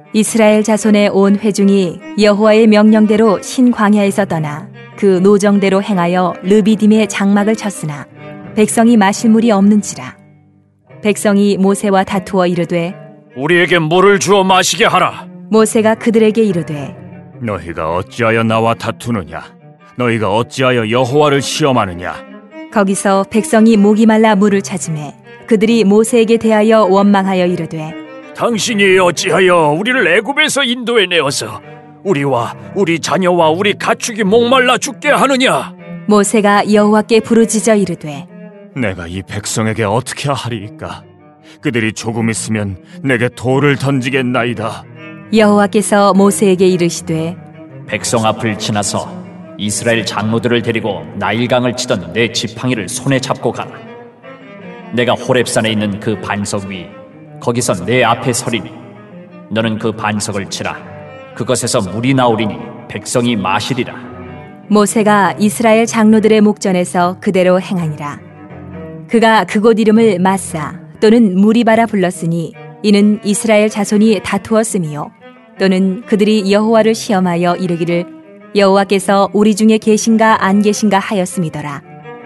이스라엘 자손의 온 회중이 여호와의 명령대로 신광야에서 떠나 그 노정대로 행하여 르비딤의 장막을 쳤으나 백성이 마실 물이 없는지라. 백성이 모세와 다투어 이르되 우리에게 물을 주어 마시게 하라. 모세가 그들에게 이르되 너희가 어찌하여 나와 다투느냐? 너희가 어찌하여 여호와를 시험하느냐? 거기서 백성이 목이 말라 물을 찾으매 그들이 모세에게 대하여 원망하여 이르되 당신이 어찌하여 우리를 애굽에서 인도해 내어서 우리와 우리 자녀와 우리 가축이 목말라 죽게 하느냐? 모세가 여호와께 부르짖어 이르되 내가 이 백성에게 어떻게 하리이까? 그들이 조금 있으면 내게 돌을 던지겠나이다. 여호와께서 모세에게 이르시되 백성 앞을 지나서 이스라엘 장로들을 데리고 나일강을 치던 내 지팡이를 손에 잡고 가라. 내가 호렙산에 있는 그 반석 위 거기서 내 앞에 서리니 너는 그 반석을 치라. 그것에서 물이 나오리니 백성이 마시리라. 모세가 이스라엘 장로들의 목전에서 그대로 행하니라. 그가 그곳 이름을 마사 또는 무리바라 불렀으니 이는 이스라엘 자손이 다투었음이요 또는 그들이 여호와를 시험하여 이르기를 여호와께서 우리 중에 계신가 안 계신가 하였음이더라.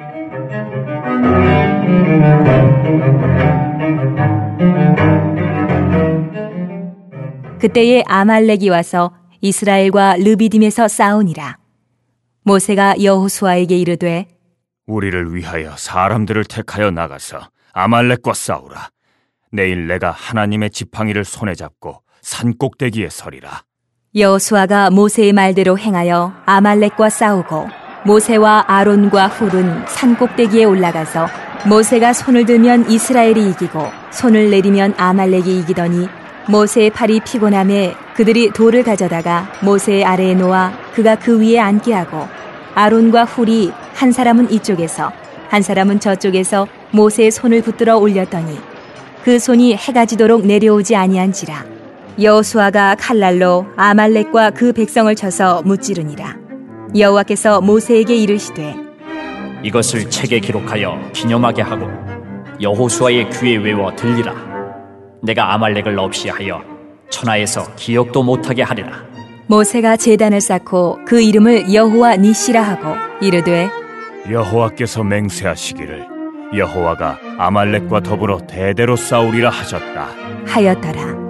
그때에 아말렉이 와서 이스라엘과 르비딤에서 싸우니라. 모세가 여호수아에게 이르되 우리를 위하여 사람들을 택하여 나가서 아말렉과 싸우라. 내일 내가 하나님의 지팡이를 손에 잡고 산 꼭대기에 서리라. 여호수아가 모세의 말대로 행하여 아말렉과 싸우고 모세와 아론과 훌은 산 꼭대기에 올라가서 모세가 손을 들면 이스라엘이 이기고 손을 내리면 아말렉이 이기더니 모세의 팔이 피곤함에 그들이 돌을 가져다가 모세의 아래에 놓아 그가 그 위에 앉게 하고 아론과 훌이 한 사람은 이쪽에서 한 사람은 저쪽에서 모세의 손을 붙들어 올렸더니 그 손이 해가 지도록 내려오지 아니한지라. 여호수아가 칼날로 아말렉과 그 백성을 쳐서 무찌르니라. 여호와께서 모세에게 이르시되 이것을 책에 기록하여 기념하게 하고 여호수아의 귀에 외워 들리라. 내가 아말렉을 없이 하여 천하에서 기억도 못하게 하리라. 모세가 제단을 쌓고 그 이름을 여호와 니시라 하고 이르되 여호와께서 맹세하시기를 여호와가 아말렉과 더불어 대대로 싸우리라 하셨다 하였더라.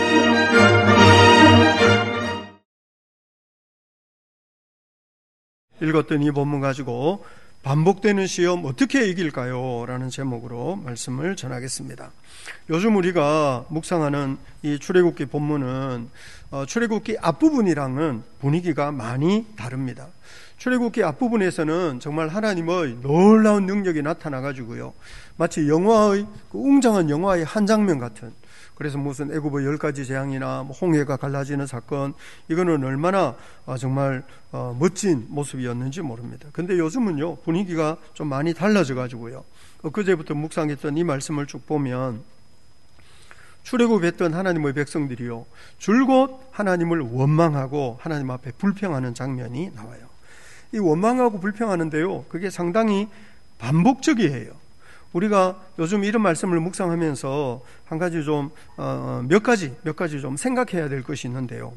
읽었던 이 본문 가지고 반복되는 시험 어떻게 이길까요? 라는 제목으로 말씀을 전하겠습니다. 요즘 우리가 묵상하는 이 출애굽기 본문은 출애굽기 앞부분이랑은 분위기가 많이 다릅니다. 출애굽기 앞부분에서는 정말 하나님의 놀라운 능력이 나타나가지고요, 마치 영화의 웅장한 영화의 한 장면 같은, 그래서 무슨 애굽의 10가지 재앙이나 홍해가 갈라지는 사건, 이거는 얼마나 정말 멋진 모습이었는지 모릅니다. 근데 요즘은요, 분위기가 좀 많이 달라져 가지고요, 그제부터 묵상했던 이 말씀을 쭉 보면 출애굽했던 하나님의 백성들이요, 줄곧 하나님을 원망하고 하나님 앞에 불평하는 장면이 나와요. 이 원망하고 불평하는데요, 그게 상당히 반복적이에요. 우리가 요즘 이런 말씀을 묵상하면서 한 가지 좀 몇 가지 좀 생각해야 될 것이 있는데요.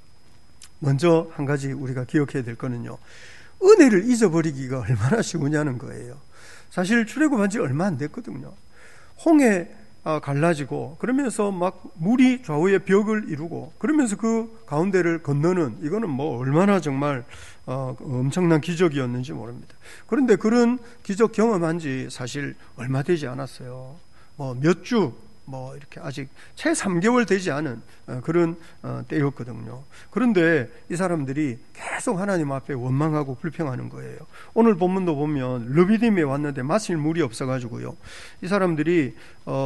먼저 한 가지 우리가 기억해야 될 거는요, 은혜를 잊어버리기가 얼마나 쉬우냐는 거예요. 사실 출애굽한 지 얼마 안 됐거든요. 홍해 갈라지고 그러면서 막 물이 좌우의 벽을 이루고 그러면서 그 가운데를 건너는, 이거는 뭐 얼마나 정말 엄청난 기적이었는지 모릅니다. 그런데 그런 기적 경험한 지 사실 얼마 되지 않았어요. 뭐 몇 주, 뭐 이렇게 아직 채 3개월 되지 않은 그런 때였거든요. 그런데 이 사람들이 계속 하나님 앞에 원망하고 불평하는 거예요. 오늘 본문도 보면 르비딤에 왔는데 마실 물이 없어가지고요, 이 사람들이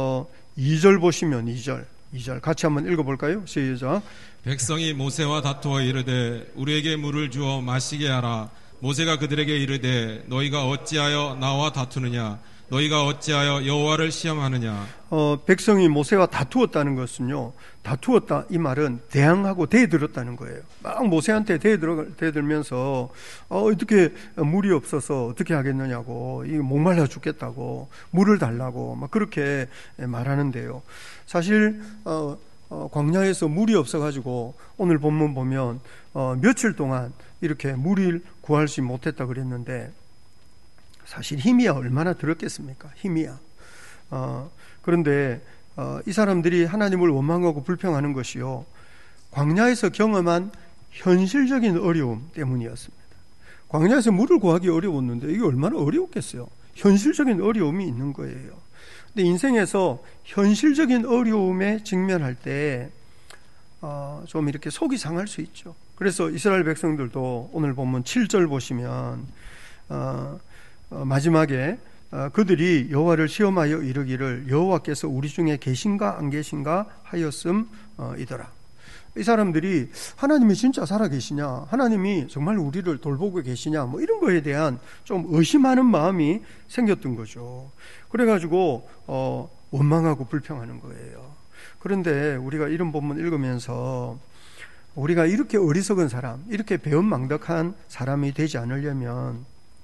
2절 보시면 2절 같이 한번 읽어볼까요? 시작. 백성이 모세와 다투어 이르되 우리에게 물을 주어 마시게 하라. 모세가 그들에게 이르되 너희가 어찌하여 나와 다투느냐? 너희가 어찌하여 여호와를 시험하느냐? 백성이 모세와 다투었다는 것은요, 다투었다 이 말은 대항하고 대들었다는 거예요. 막 모세한테 대들면서 어떻게 물이 없어서 어떻게 하겠느냐고, 이 목말라 죽겠다고 물을 달라고 막 그렇게 말하는데요. 사실 광야에서 물이 없어가지고 오늘 본문 보면 며칠 동안 이렇게 물을 구하지 못했다 그랬는데 사실 힘이야 얼마나 들었겠습니까? 힘이야. 그런데 이 사람들이 하나님을 원망하고 불평하는 것이요, 광야에서 경험한 현실적인 어려움 때문이었습니다. 광야에서 물을 구하기 어려웠는데 이게 얼마나 어려웠겠어요. 현실적인 어려움이 있는 거예요. 근데 인생에서 현실적인 어려움에 직면할 때 좀 이렇게 속이 상할 수 있죠. 그래서 이스라엘 백성들도 오늘 보면 7절 보시면 마지막에 그들이 여호와를 시험하여 이르기를 여호와께서 우리 중에 계신가 안 계신가 하였음이더라. 이 사람들이 하나님이 진짜 살아계시냐, 하나님이 정말 우리를 돌보고 계시냐, 뭐 이런 거에 대한 좀 의심하는 마음이 생겼던 거죠. 그래가지고 원망하고 불평하는 거예요. 그런데 우리가 이런 본문 읽으면서 우리가 이렇게 어리석은 사람, 이렇게 배은망덕한 사람이 되지 않으려면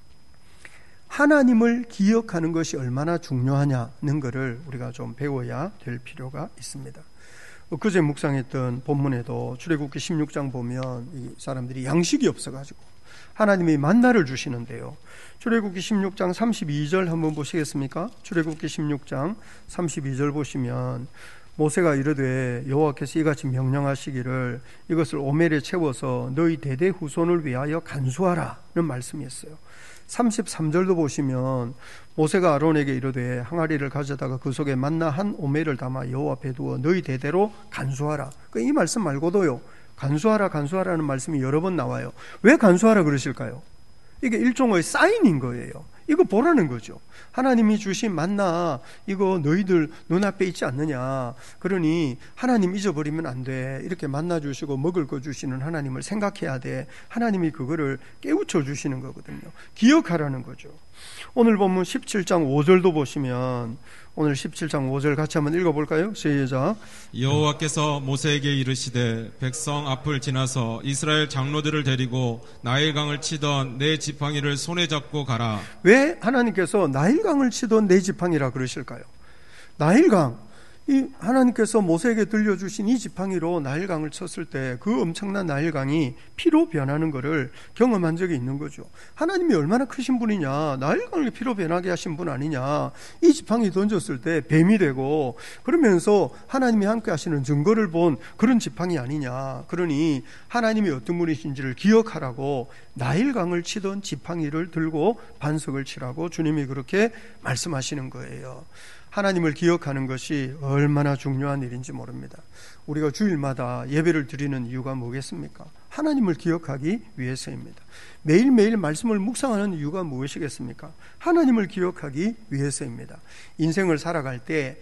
하나님을 기억하는 것이 얼마나 중요하냐는 것을 우리가 좀 배워야 될 필요가 있습니다. 그제 묵상했던 본문에도 출애굽기 16장 보면 이 사람들이 양식이 없어가지고 하나님이 만나를 주시는데요. 출애굽기 16장 32절 한번 보시겠습니까? 출애굽기 16장 32절 보시면 모세가 이르되 여호와께서 이같이 명령하시기를 이것을 오멜에 채워서 너희 대대 후손을 위하여 간수하라는 말씀이었어요. 33절도 보시면 모세가 아론에게 이르되 항아리를 가져다가 그 속에 만나 한 오멜을 담아 여호와 앞에 두어 너희 대대로 간수하라. 이 말씀 말고도요, 간수하라는 말씀이 여러 번 나와요. 왜 간수하라 그러실까요? 이게 일종의 사인인 거예요. 이거 보라는 거죠. 하나님이 주신 만나 이거 너희들 눈앞에 있지 않느냐, 그러니 하나님 잊어버리면 안 돼. 이렇게 만나 주시고 먹을 거 주시는 하나님을 생각해야 돼. 하나님이 그거를 깨우쳐 주시는 거거든요. 기억하라는 거죠. 오늘 본문 17장 5절도 보시면 오늘 17장 5절 같이 한번 읽어볼까요? 시작. 여호와께서 모세에게 이르시되 백성 앞을 지나서 이스라엘 장로들을 데리고 나일강을 치던 네 지팡이를 손에 잡고 가라. 왜 하나님께서 나일강을 치던 네 지팡이라 그러실까요? 나일강, 이 하나님께서 모세에게 들려주신 이 지팡이로 나일강을 쳤을 때 그 엄청난 나일강이 피로 변하는 것을 경험한 적이 있는 거죠. 하나님이 얼마나 크신 분이냐, 나일강을 피로 변하게 하신 분 아니냐. 이 지팡이 던졌을 때 뱀이 되고 그러면서 하나님이 함께 하시는 증거를 본 그런 지팡이 아니냐. 그러니 하나님이 어떤 분이신지를 기억하라고 나일강을 치던 지팡이를 들고 반석을 치라고 주님이 그렇게 말씀하시는 거예요. 하나님을 기억하는 것이 얼마나 중요한 일인지 모릅니다. 우리가 주일마다 예배를 드리는 이유가 뭐겠습니까? 하나님을 기억하기 위해서입니다. 매일매일 말씀을 묵상하는 이유가 무엇이겠습니까? 하나님을 기억하기 위해서입니다. 인생을 살아갈 때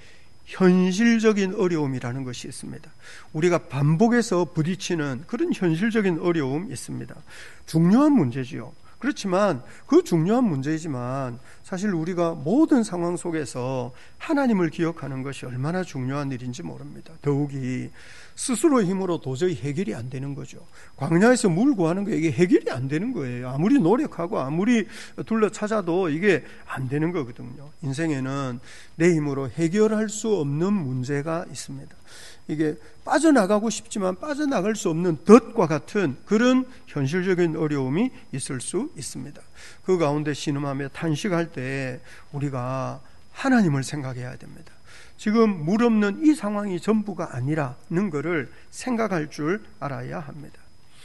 현실적인 어려움이라는 것이 있습니다. 우리가 반복해서 부딪히는 그런 현실적인 어려움이 있습니다. 중요한 문제지요. 그렇지만 그 중요한 문제이지만 사실 우리가 모든 상황 속에서 하나님을 기억하는 것이 얼마나 중요한 일인지 모릅니다. 더욱이 스스로의 힘으로 도저히 해결이 안 되는 거죠. 광야에서 물 구하는 거 이게 해결이 안 되는 거예요. 아무리 노력하고 아무리 둘러 찾아도 이게 안 되는 거거든요. 인생에는 내 힘으로 해결할 수 없는 문제가 있습니다. 이게 빠져나가고 싶지만 빠져나갈 수 없는 덫과 같은 그런 현실적인 어려움이 있을 수 있습니다. 그 가운데 신음하며 탄식할 때 우리가 하나님을 생각해야 됩니다. 지금 물 없는 이 상황이 전부가 아니라는 것을 생각할 줄 알아야 합니다.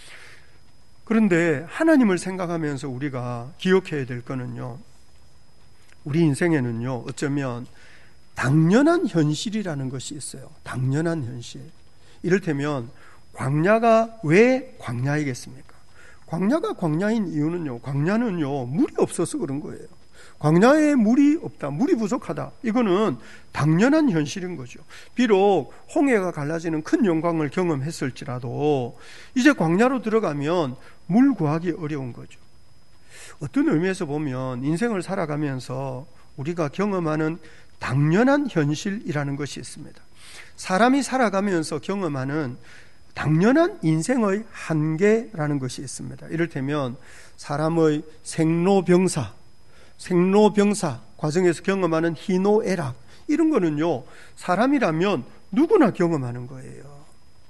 그런데 하나님을 생각하면서 우리가 기억해야 될 거는요, 우리 인생에는요 어쩌면 당연한 현실이라는 것이 있어요. 당연한 현실. 이를테면 광야가 왜 광야이겠습니까? 광야가 광야인 이유는요, 광야는요 물이 없어서 그런 거예요. 광야에 물이 없다, 물이 부족하다, 이거는 당연한 현실인 거죠. 비록 홍해가 갈라지는 큰 영광을 경험했을지라도 이제 광야로 들어가면 물 구하기 어려운 거죠. 어떤 의미에서 보면 인생을 살아가면서 우리가 경험하는 당연한 현실이라는 것이 있습니다. 사람이 살아가면서 경험하는 당연한 인생의 한계라는 것이 있습니다. 이를테면 사람의 생로병사 과정에서 경험하는 희노애락, 이런 거는요 사람이라면 누구나 경험하는 거예요.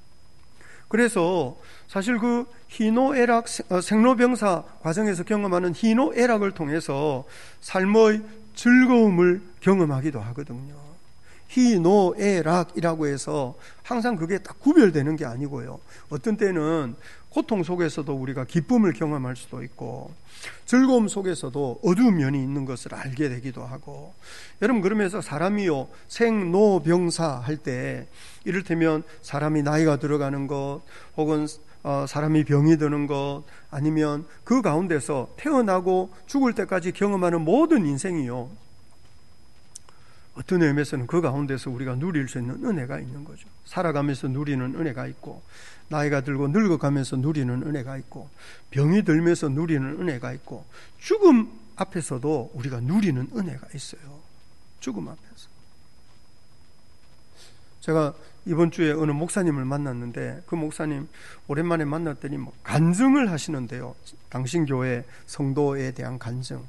그래서 사실 그 희노애락, 생로병사 과정에서 경험하는 희노애락을 통해서 삶의 즐거움을 경험하기도 하거든요. 희노애락이라고 해서 항상 그게 딱 구별되는 게 아니고요. 어떤 때는 고통 속에서도 우리가 기쁨을 경험할 수도 있고, 즐거움 속에서도 어두운 면이 있는 것을 알게 되기도 하고, 여러분 그러면서 사람이요 생로병사 할 때 이를테면 사람이 나이가 들어가는 것, 혹은 사람이 병이 드는 것, 아니면 그 가운데서 태어나고 죽을 때까지 경험하는 모든 인생이요, 어떤 의미에서는 그 가운데서 우리가 누릴 수 있는 은혜가 있는 거죠. 살아가면서 누리는 은혜가 있고, 나이가 들고 늙어가면서 누리는 은혜가 있고, 병이 들면서 누리는 은혜가 있고, 죽음 앞에서도 우리가 누리는 은혜가 있어요. 죽음 앞에서. 제가 이번 주에 어느 목사님을 만났는데, 그 목사님 오랜만에 만났더니 간증을 하시는데요. 당신 교회 성도에 대한 간증.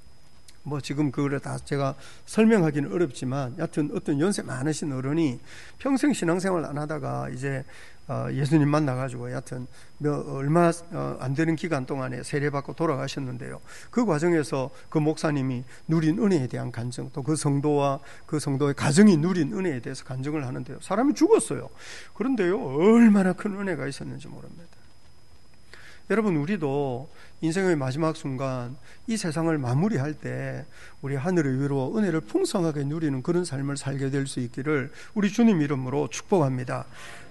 지금 그거를 다 제가 설명하기는 어렵지만, 여하튼 어떤 연세 많으신 어른이 평생 신앙생활 안 하다가 이제 예수님 만나가지고 여하튼 얼마 안 되는 기간 동안에 세례받고 돌아가셨는데요. 그 과정에서 그 목사님이 누린 은혜에 대한 간증, 또 그 성도와 그 성도의 가정이 누린 은혜에 대해서 간증을 하는데요. 사람이 죽었어요. 그런데요, 얼마나 큰 은혜가 있었는지 모릅니다. 여러분, 우리도 인생의 마지막 순간 이 세상을 마무리할 때 우리 하늘의 위로 은혜를 풍성하게 누리는 그런 삶을 살게 될 수 있기를 우리 주님 이름으로 축복합니다.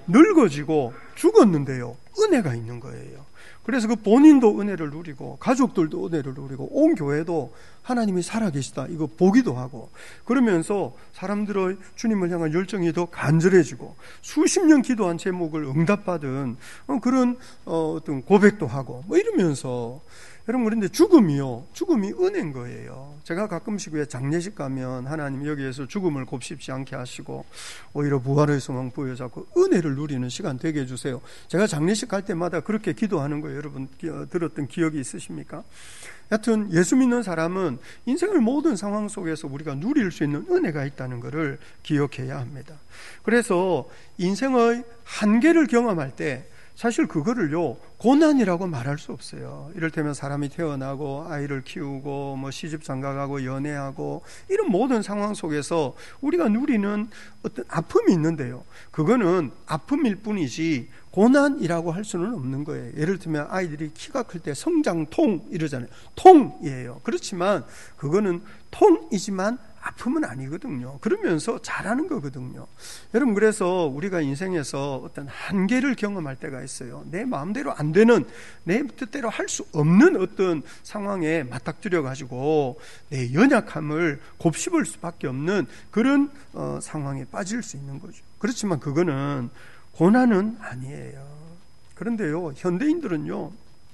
늙어지고 죽었는데요, 은혜가 있는 거예요. 그래서 그 본인도 은혜를 누리고, 가족들도 은혜를 누리고, 온 교회도 하나님이 살아계시다 이거 보기도 하고, 그러면서 사람들의 주님을 향한 열정이 더 간절해지고, 수십 년 기도한 제목을 응답받은 그런 어떤 고백도 하고 이러면서, 여러분 그런데 죽음이 은혜인 거예요. 제가 가끔씩 왜 장례식 가면 하나님 여기에서 죽음을 곱씹지 않게 하시고 오히려 부활의 소망 부여잡고 은혜를 누리는 시간 되게 해주세요. 제가 장례식 갈 때마다 그렇게 기도하는 거예요. 여러분 들었던 기억이 있으십니까? 여하튼 예수 믿는 사람은 인생의 모든 상황 속에서 우리가 누릴 수 있는 은혜가 있다는 것을 기억해야 합니다. 그래서 인생의 한계를 경험할 때 사실 그거를요 고난이라고 말할 수 없어요. 이를테면 사람이 태어나고 아이를 키우고 시집 장가가고 연애하고 이런 모든 상황 속에서 우리가 누리는 어떤 아픔이 있는데요, 그거는 아픔일 뿐이지 고난이라고 할 수는 없는 거예요. 예를 들면 아이들이 키가 클 때 성장통 이러잖아요. 통이에요. 그렇지만 그거는 통이지만 아픔은 아니거든요. 그러면서 잘하는 거거든요. 여러분, 그래서 우리가 인생에서 어떤 한계를 경험할 때가 있어요. 내 마음대로 안 되는, 내 뜻대로 할 수 없는 어떤 상황에 맞닥뜨려 가지고 내 연약함을 곱씹을 수밖에 없는 그런 상황에 빠질 수 있는 거죠. 그렇지만 그거는 고난은 아니에요. 그런데요, 현대인들은요,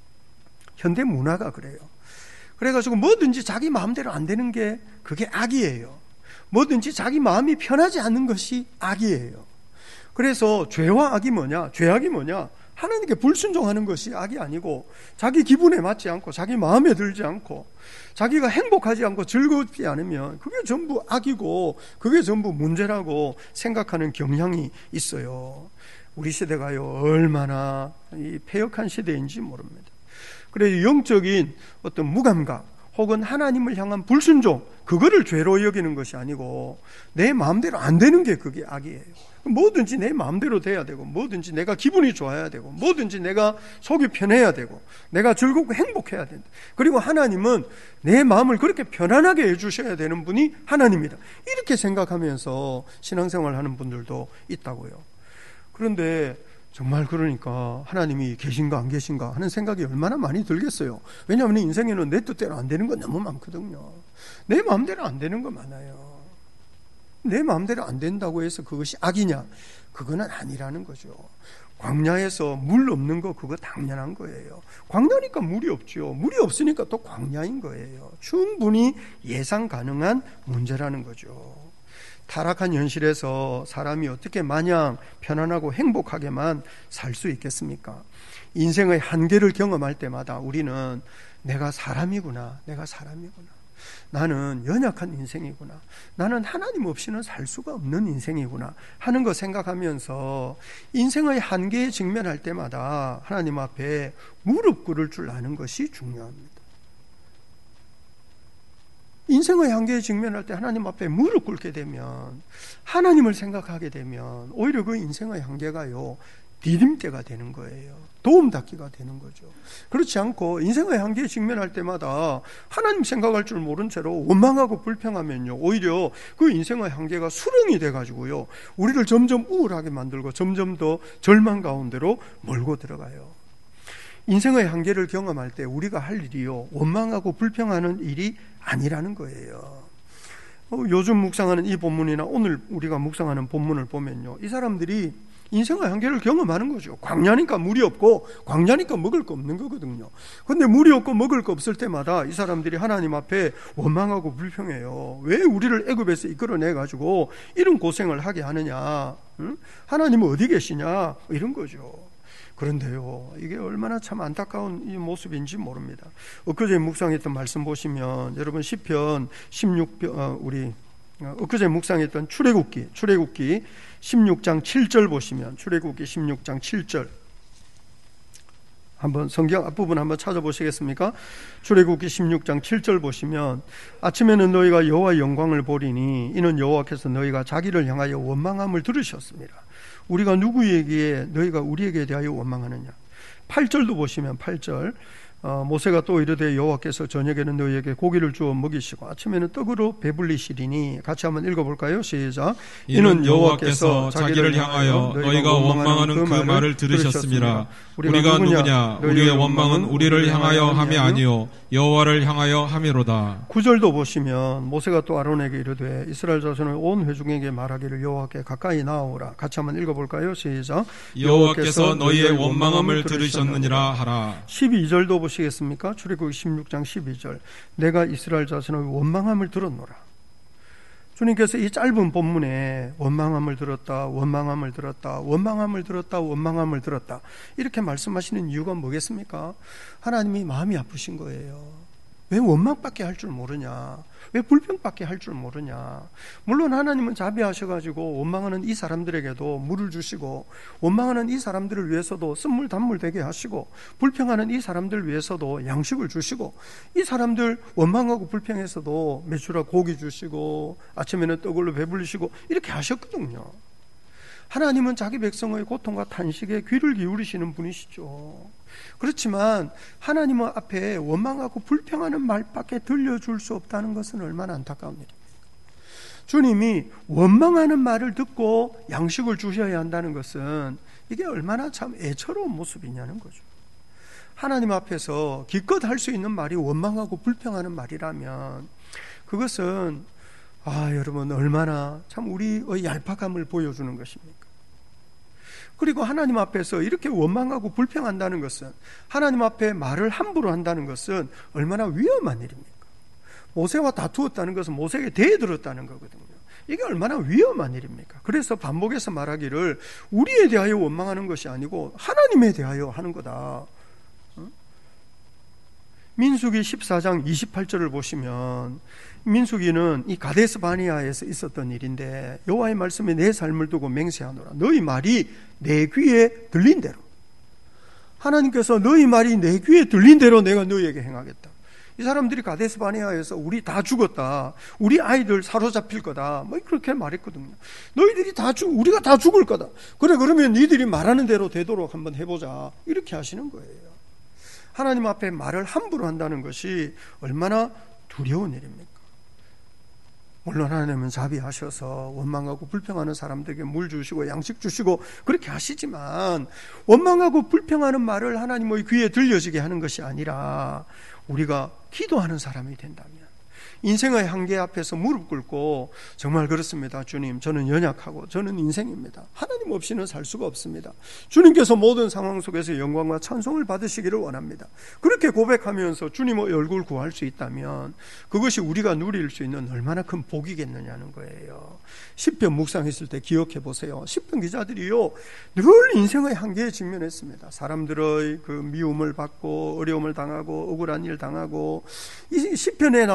현대 문화가 그래요. 그래가지고 뭐든지 자기 마음대로 안 되는 게 그게 악이에요. 뭐든지 자기 마음이 편하지 않는 것이 악이에요. 그래서 죄와 악이 뭐냐? 죄악이 뭐냐? 하나님께 불순종하는 것이 악이 아니고, 자기 기분에 맞지 않고 자기 마음에 들지 않고 자기가 행복하지 않고 즐겁지 않으면 그게 전부 악이고 그게 전부 문제라고 생각하는 경향이 있어요. 우리 시대가요 얼마나 이 패역한 시대인지 모릅니다. 그래서 영적인 어떤 무감각 혹은 하나님을 향한 불순종, 그거를 죄로 여기는 것이 아니고 내 마음대로 안 되는 게 그게 악이에요. 뭐든지 내 마음대로 돼야 되고, 뭐든지 내가 기분이 좋아야 되고, 뭐든지 내가 속이 편해야 되고, 내가 즐겁고 행복해야 된다. 그리고 하나님은 내 마음을 그렇게 편안하게 해주셔야 되는 분이 하나님이다. 이렇게 생각하면서 신앙생활 하는 분들도 있다고요. 그런데 정말 그러니까 하나님이 계신가 안 계신가 하는 생각이 얼마나 많이 들겠어요. 왜냐하면 인생에는 내 뜻대로 안 되는 건 너무 많거든요. 내 마음대로 안 되는 거 많아요. 내 마음대로 안 된다고 해서 그것이 악이냐? 그거는 아니라는 거죠. 광야에서 물 없는 거 그거 당연한 거예요. 광야니까 물이 없죠. 물이 없으니까 또 광야인 거예요. 충분히 예상 가능한 문제라는 거죠. 타락한 현실에서 사람이 어떻게 마냥 편안하고 행복하게만 살 수 있겠습니까? 인생의 한계를 경험할 때마다 우리는 내가 사람이구나, 내가 사람이구나. 나는 연약한 인생이구나. 나는 하나님 없이는 살 수가 없는 인생이구나 하는 거 생각하면서 인생의 한계에 직면할 때마다 하나님 앞에 무릎 꿇을 줄 아는 것이 중요합니다. 인생의 한계에 직면할 때 하나님 앞에 무릎 꿇게 되면, 하나님을 생각하게 되면 오히려 그 인생의 한계가요 디딤대가 되는 거예요. 도움닫기가 되는 거죠. 그렇지 않고 인생의 한계에 직면할 때마다 하나님 생각할 줄 모른 채로 원망하고 불평하면요, 오히려 그 인생의 한계가 수렁이 돼가지고요 우리를 점점 우울하게 만들고 점점 더 절망 가운데로 몰고 들어가요. 인생의 한계를 경험할 때 우리가 할 일이요 원망하고 불평하는 일이 아니라는 거예요. 요즘 묵상하는 이 본문이나 오늘 우리가 묵상하는 본문을 보면요, 이 사람들이 인생의 한계를 경험하는 거죠. 광야니까 물이 없고 광야니까 먹을 거 없는 거거든요. 그런데 물이 없고 먹을 거 없을 때마다 이 사람들이 하나님 앞에 원망하고 불평해요. 왜 우리를 애굽에서 이끌어내가지고 이런 고생을 하게 하느냐, 응? 하나님은 어디 계시냐, 이런 거죠. 그런데요, 이게 얼마나 참 안타까운 이 모습인지 모릅니다. 엊그제 묵상했던 말씀 보시면 여러분 시편 16편 엊그제 묵상했던 출애굽기 16장 7절 보시면, 출애굽기 16장 7절 한번 성경 앞부분 한번 찾아보시겠습니까? 출애굽기 16장 7절 보시면, 아침에는 너희가 여호와의 영광을 보리니 이는 여호와께서 너희가 자기를 향하여 원망함을 들으셨습니다. 우리가 누구에게 너희가 우리에게 대하여 원망하느냐. 8절도 보시면 8절, 모세가 또 이르되 여호와께서 저녁에는 너희에게 고기를 주어 먹이시고 아침에는 떡으로 배불리시리니. 같이 한번 읽어볼까요? 시작. 이는 여호와께서 자기를 향하여 너희가 원망하는 그 말을 들으셨습니다. 우리가 누구냐? 우리의 원망은 우리를 향하여 함이 아니요 여호와를 향하여 함이로다. 9절도 보시면 모세가 또 아론에게 이르되 이스라엘 자손의 온 회중에게 말하기를 여호와께 가까이 나아오라. 같이 한번 읽어볼까요? 시작. 여호와께서 너희의 원망함을 들으셨느니라 하라. 12절도 보시겠습니까? 출애굽기 16장 12절. 내가 이스라엘 자손의 원망함을 들었노라. 주님께서 이 짧은 본문에 원망함을 들었다, 원망함을 들었다, 원망함을 들었다, 원망함을 들었다, 이렇게 말씀하시는 이유가 뭐겠습니까? 하나님이 마음이 아프신 거예요. 왜 원망밖에 할 줄 모르냐? 왜 불평밖에 할 줄 모르냐? 물론 하나님은 자비하셔가지고 원망하는 이 사람들에게도 물을 주시고, 원망하는 이 사람들을 위해서도 쓴물 단물 되게 하시고, 불평하는 이 사람들을 위해서도 양식을 주시고, 이 사람들 원망하고 불평해서도 메추라 고기 주시고 아침에는 떡으로 배불리시고 이렇게 하셨거든요. 하나님은 자기 백성의 고통과 탄식에 귀를 기울이시는 분이시죠. 그렇지만 하나님 앞에 원망하고 불평하는 말밖에 들려줄 수 없다는 것은 얼마나 안타까운 일입니까? 주님이 원망하는 말을 듣고 양식을 주셔야 한다는 것은 이게 얼마나 참 애처로운 모습이냐는 거죠. 하나님 앞에서 기껏 할 수 있는 말이 원망하고 불평하는 말이라면 그것은 여러분 얼마나 참 우리의 얄팍함을 보여주는 것입니까? 그리고 하나님 앞에서 이렇게 원망하고 불평한다는 것은, 하나님 앞에 말을 함부로 한다는 것은 얼마나 위험한 일입니까? 모세와 다투었다는 것은 모세에게 대들었다는 거거든요. 이게 얼마나 위험한 일입니까? 그래서 반복해서 말하기를 우리에 대하여 원망하는 것이 아니고 하나님에 대하여 하는 거다. 민수기 14장 28절을 보시면, 민수기는 이 가데스 바니아에서 있었던 일인데, 여호와의 말씀에 내 삶을 두고 맹세하노라. 너희 말이 내 귀에 들린 대로, 하나님께서 너희 말이 내 귀에 들린 대로 내가 너희에게 행하겠다. 이 사람들이 가데스 바니아에서 우리 다 죽었다, 우리 아이들 사로잡힐 거다, 그렇게 말했거든요. 너희들이 우리가 다 죽을 거다. 그래, 그러면 니들이 말하는 대로 되도록 한번 해보자, 이렇게 하시는 거예요. 하나님 앞에 말을 함부로 한다는 것이 얼마나 두려운 일입니까? 물론 하나님은 자비하셔서 원망하고 불평하는 사람들에게 물 주시고 양식 주시고 그렇게 하시지만, 원망하고 불평하는 말을 하나님의 귀에 들려지게 하는 것이 아니라 우리가 기도하는 사람이 된다면, 인생의 한계 앞에서 무릎 꿇고 정말 그렇습니다. 주님, 저는 연약하고 저는 인생입니다. 하나님 없이는 살 수가 없습니다. 주님께서 모든 상황 속에서 영광과 찬송을 받으시기를 원합니다. 그렇게 고백하면서 주님의 얼굴 구할 수 있다면 그것이 우리가 누릴 수 있는 얼마나 큰 복이겠느냐는 거예요. 시편 묵상했을 때 기억해 보세요. 시편 기자들이요 늘 인생의 한계에 직면했습니다. 사람들의 그 미움을 받고 어려움을 당하고 억울한 일 당하고, 이 시편에 나오는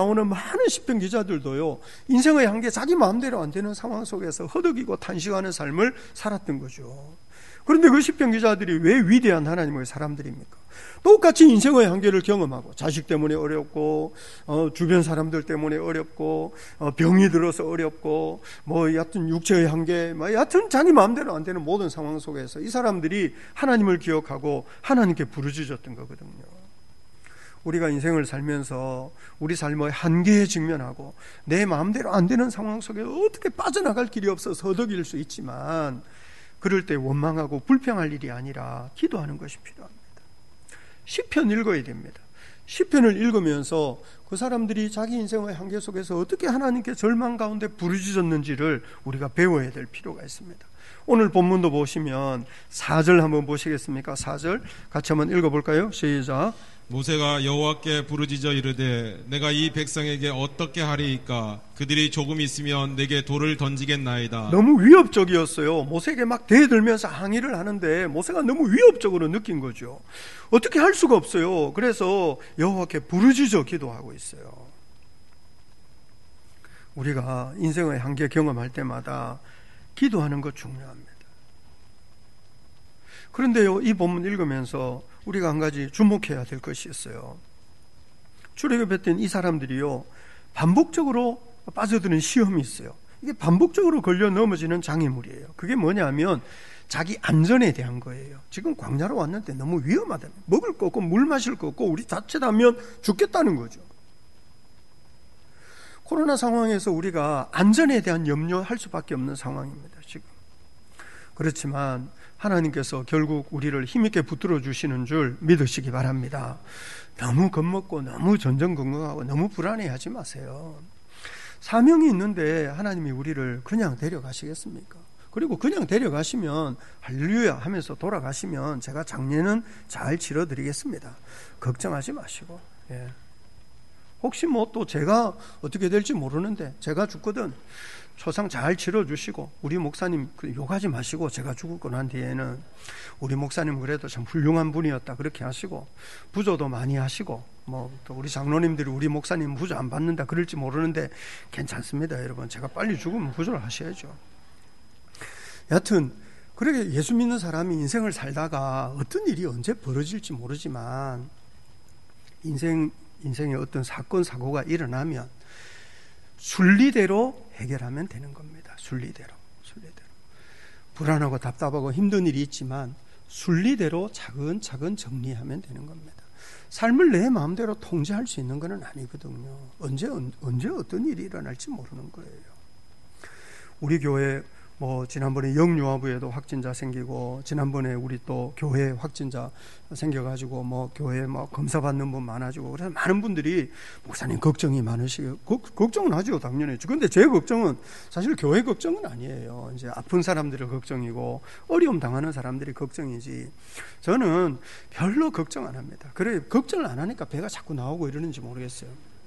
많은 시편 기자들도요, 인생의 한계 자기 마음대로 안 되는 상황 속에서 허덕이고 탄식하는 삶을 살았던 거죠. 그런데 그 시편 기자들이 왜 위대한 하나님의 사람들입니까? 똑같이 인생의 한계를 경험하고, 자식 때문에 어렵고, 주변 사람들 때문에 어렵고, 병이 들어서 어렵고, 여하튼 육체의 한계, 여하튼 자기 마음대로 안 되는 모든 상황 속에서 이 사람들이 하나님을 기억하고 하나님께 부르짖었던 거거든요. 우리가 인생을 살면서 우리 삶의 한계에 직면하고 내 마음대로 안 되는 상황 속에 어떻게 빠져나갈 길이 없어서 허덕일 수 있지만, 그럴 때 원망하고 불평할 일이 아니라 기도하는 것이 필요합니다. 시편 읽어야 됩니다. 시편을 읽으면서 그 사람들이 자기 인생의 한계 속에서 어떻게 하나님께 절망 가운데 부르짖었는지를 우리가 배워야 될 필요가 있습니다. 오늘 본문도 보시면 4절 한번 보시겠습니까? 4절 같이 한번 읽어볼까요? 시작. 모세가 여호와께 부르짖어 이르되 내가 이 백성에게 어떻게 하리이까? 그들이 조금 있으면 내게 돌을 던지겠나이다. 너무 위협적이었어요. 모세에게 막 대들면서 항의를 하는데 모세가 너무 위협적으로 느낀 거죠. 어떻게 할 수가 없어요. 그래서 여호와께 부르짖어 기도하고 있어요. 우리가 인생의 한계 경험할 때마다 기도하는 것 중요합니다. 그런데요, 이 본문 읽으면서 우리가 한 가지 주목해야 될 것이 있어요. 출애굽했던 이 사람들이요, 반복적으로 빠져드는 시험이 있어요. 이게 반복적으로 걸려 넘어지는 장애물이에요. 그게 뭐냐면 자기 안전에 대한 거예요. 지금 광야로 왔는데 너무 위험하다. 먹을 거 없고 물 마실 거 없고 우리 자칫하면 죽겠다는 거죠. 코로나 상황에서 우리가 안전에 대한 염려할 수밖에 없는 상황입니다, 지금. 그렇지만 하나님께서 결국 우리를 힘있게 붙들어 주시는 줄 믿으시기 바랍니다. 너무 겁먹고 너무 전전긍긍하고 너무 불안해하지 마세요. 사명이 있는데 하나님이 우리를 그냥 데려가시겠습니까? 그리고 그냥 데려가시면 할렐루야 하면서 돌아가시면 제가 장례는 잘 치러드리겠습니다. 걱정하지 마시고. 예. 혹시 또 제가 어떻게 될지 모르는데 제가 죽거든 초상 잘 치러주시고, 우리 목사님 욕하지 마시고, 제가 죽고 난 뒤에는 우리 목사님 그래도 참 훌륭한 분이었다 그렇게 하시고, 부조도 많이 하시고, 또 우리 장로님들이 우리 목사님 부조 안 받는다 그럴지 모르는데 괜찮습니다. 여러분, 제가 빨리 죽으면 부조를 하셔야죠. 여하튼 그렇게 예수 믿는 사람이 인생을 살다가 어떤 일이 언제 벌어질지 모르지만 인생에 어떤 사건 사고가 일어나면 순리대로 해결하면 되는 겁니다. 순리대로. 불안하고 답답하고 힘든 일이 있지만 순리대로 차근차근 정리하면 되는 겁니다. 삶을 내 마음대로 통제할 수 있는 건 아니거든요. 언제 어떤 일이 일어날지 모르는 거예요. 우리 교회 지난번에 영유아부에도 확진자 생기고, 지난번에 우리 또 교회 확진자 생겨가지고 교회 검사 받는 분 많아지고, 그래서 많은 분들이 목사님 걱정이 많으시고, 걱정은 하죠, 당연히. 그런데 제 걱정은 사실 교회 걱정은 아니에요. 이제 아픈 사람들의 걱정이고 어려움 당하는 사람들이 걱정이지. 저는 별로 걱정 안 합니다. 그래, 걱정을 안 하니까 배가 자꾸 나오고 이러는지 모르겠어요.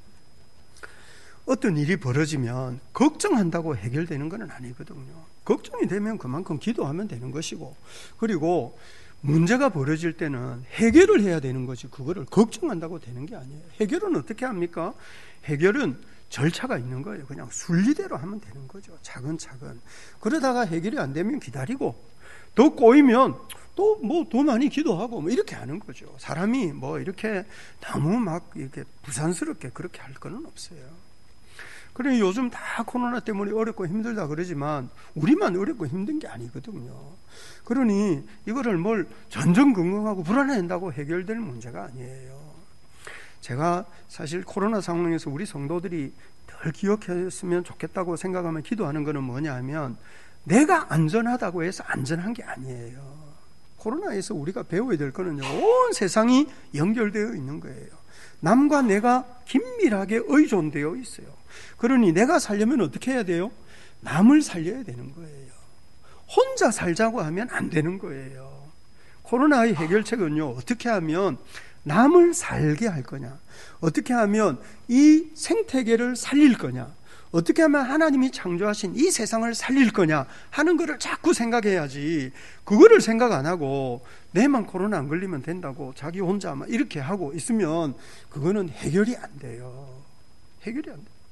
어떤 일이 벌어지면 걱정한다고 해결되는 건 아니거든요. 걱정이 되면 그만큼 기도하면 되는 것이고, 그리고 문제가 벌어질 때는 해결을 해야 되는 거지 그거를 걱정한다고 되는 게 아니에요. 해결은 어떻게 합니까? 해결은 절차가 있는 거예요. 그냥 순리대로 하면 되는 거죠. 차근차근. 그러다가 해결이 안 되면 기다리고, 더 꼬이면 또 더 많이 기도하고 이렇게 하는 거죠. 사람이 이렇게 너무 이렇게 부산스럽게 그렇게 할 거는 없어요. 그래, 요즘 다 코로나 때문에 어렵고 힘들다 그러지만 우리만 어렵고 힘든 게 아니거든요. 그러니 이거를 전전긍긍하고 불안해한다고 해결될 문제가 아니에요. 제가 사실 코로나 상황에서 우리 성도들이 늘 기억했으면 좋겠다고 생각하면 기도하는 거는 뭐냐 하면, 내가 안전하다고 해서 안전한 게 아니에요. 코로나에서 우리가 배워야 될 거는요, 온 세상이 연결되어 있는 거예요. 남과 내가 긴밀하게 의존되어 있어요. 그러니 내가 살려면 어떻게 해야 돼요? 남을 살려야 되는 거예요. 혼자 살자고 하면 안 되는 거예요. 코로나의 해결책은요, 어떻게 하면 남을 살게 할 거냐, 어떻게 하면 이 생태계를 살릴 거냐, 어떻게 하면 하나님이 창조하신 이 세상을 살릴 거냐 하는 거를 자꾸 생각해야지, 그거를 생각 안 하고 내만 코로나 안 걸리면 된다고 자기 혼자 이렇게 하고 있으면 그거는 해결이 안 돼요. 해결이 안 돼요.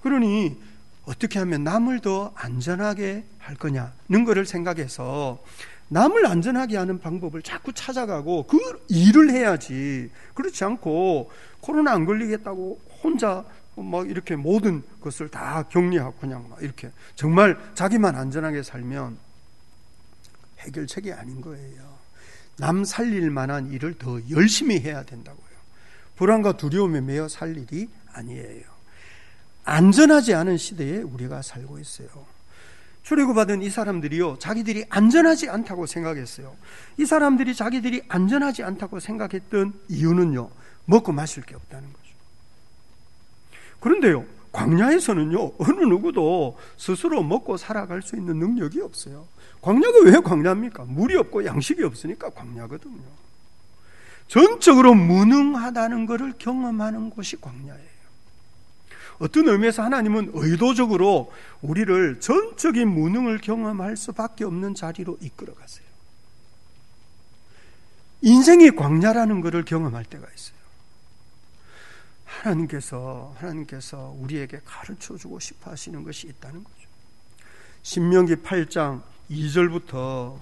그러니 어떻게 하면 남을 더 안전하게 할 거냐는 것을 생각해서 남을 안전하게 하는 방법을 자꾸 찾아가고 그 일을 해야지, 그렇지 않고 코로나 안 걸리겠다고 혼자 막 이렇게 모든 것을 다 격리하고 그냥 막 이렇게 정말 자기만 안전하게 살면 해결책이 아닌 거예요. 남 살릴 만한 일을 더 열심히 해야 된다고요. 불안과 두려움에 매여 살 일이 아니에요. 안전하지 않은 시대에 우리가 살고 있어요. 출애굽받은 이 사람들이요, 자기들이 안전하지 않다고 생각했어요. 이 사람들이 자기들이 안전하지 않다고 생각했던 이유는요, 먹고 마실 게 없다는 거죠. 그런데요, 광야에서는요, 어느 누구도 스스로 먹고 살아갈 수 있는 능력이 없어요. 광야가 왜 광야입니까? 물이 없고 양식이 없으니까 광야거든요. 전적으로 무능하다는 것을 경험하는 곳이 광야예요. 어떤 의미에서 하나님은 의도적으로 우리를 전적인 무능을 경험할 수밖에 없는 자리로 이끌어 가세요. 인생이 광야라는 것을 경험할 때가 있어요. 하나님께서 우리에게 가르쳐주고 싶어 하시는 것이 있다는 거죠. 신명기 8장 2절부터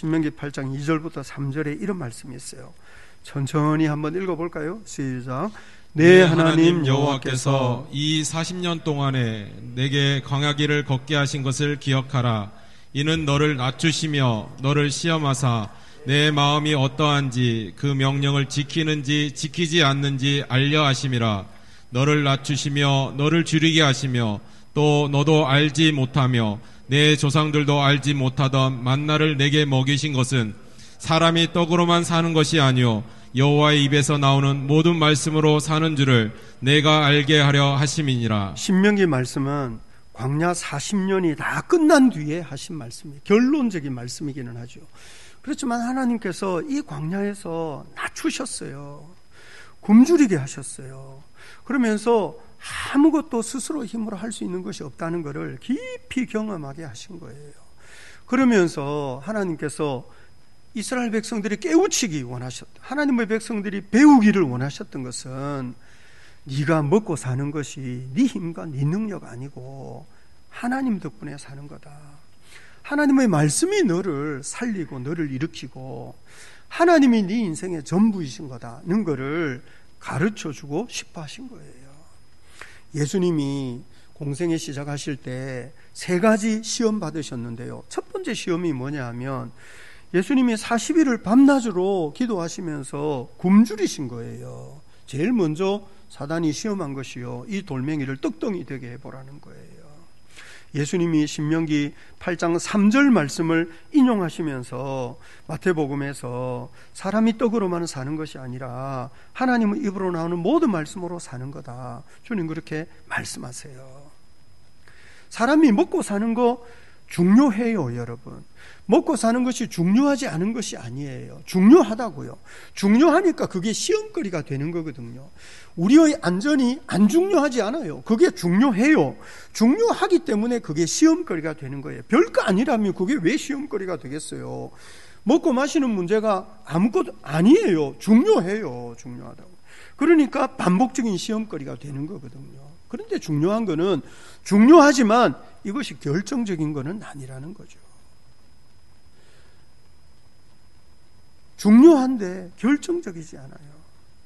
3절에 이런 말씀이 있어요. 천천히 한번 읽어볼까요? 시작. 내 하나님 여호와께서 이 40년 동안에 내게 광야길을 걷게 하신 것을 기억하라. 이는 너를 낮추시며 너를 시험하사 내 마음이 어떠한지 그 명령을 지키는지 지키지 않는지 알려 하심이라. 너를 낮추시며 너를 줄이게 하시며 또 너도 알지 못하며 내 조상들도 알지 못하던 만나를 내게 먹이신 것은 사람이 떡으로만 사는 것이 아니요 여호와의 입에서 나오는 모든 말씀으로 사는 줄을 내가 알게 하려 하심이니라. 신명기 말씀은 광야 40년이 다 끝난 뒤에 하신 말씀이에요. 결론적인 말씀이기는 하죠. 그렇지만 하나님께서 이 광야에서 낮추셨어요. 굶주리게 하셨어요. 그러면서 아무것도 스스로 힘으로 할 수 있는 것이 없다는 것을 깊이 경험하게 하신 거예요. 그러면서 하나님께서 이스라엘 백성들이 깨우치기 원하셨다. 하나님의 백성들이 배우기를 원하셨던 것은 네가 먹고 사는 것이 네 힘과 네 능력 아니고 하나님 덕분에 사는 거다. 하나님의 말씀이 너를 살리고 너를 일으키고 하나님이 네 인생의 전부이신 거다는 것을 가르쳐주고 싶어 하신 거예요. 예수님이 공생애 시작하실 때 3가지 시험 받으셨는데요. 첫 번째 시험이 뭐냐 하면 예수님이 40일을 밤낮으로 기도하시면서 굶주리신 거예요. 제일 먼저 사단이 시험한 것이요, 이 돌멩이를 떡덩이 되게 해보라는 거예요. 예수님이 신명기 8장 3절 말씀을 인용하시면서 마태복음에서 사람이 떡으로만 사는 것이 아니라 하나님의 입으로 나오는 모든 말씀으로 사는 거다. 주님 그렇게 말씀하세요. 사람이 먹고 사는 거 중요해요, 여러분. 먹고 사는 것이 중요하지 않은 것이 아니에요. 중요하다고요. 중요하니까 그게 시험거리가 되는 거거든요. 우리의 안전이 안 중요하지 않아요. 그게 중요해요. 중요하기 때문에 그게 시험거리가 되는 거예요. 별거 아니라면 그게 왜 시험거리가 되겠어요? 먹고 마시는 문제가 아무것도 아니에요. 중요해요. 중요하다고. 그러니까 반복적인 시험거리가 되는 거거든요. 그런데 중요한 거는 중요하지만 이것이 결정적인 거는 아니라는 거죠. 중요한데 결정적이지 않아요.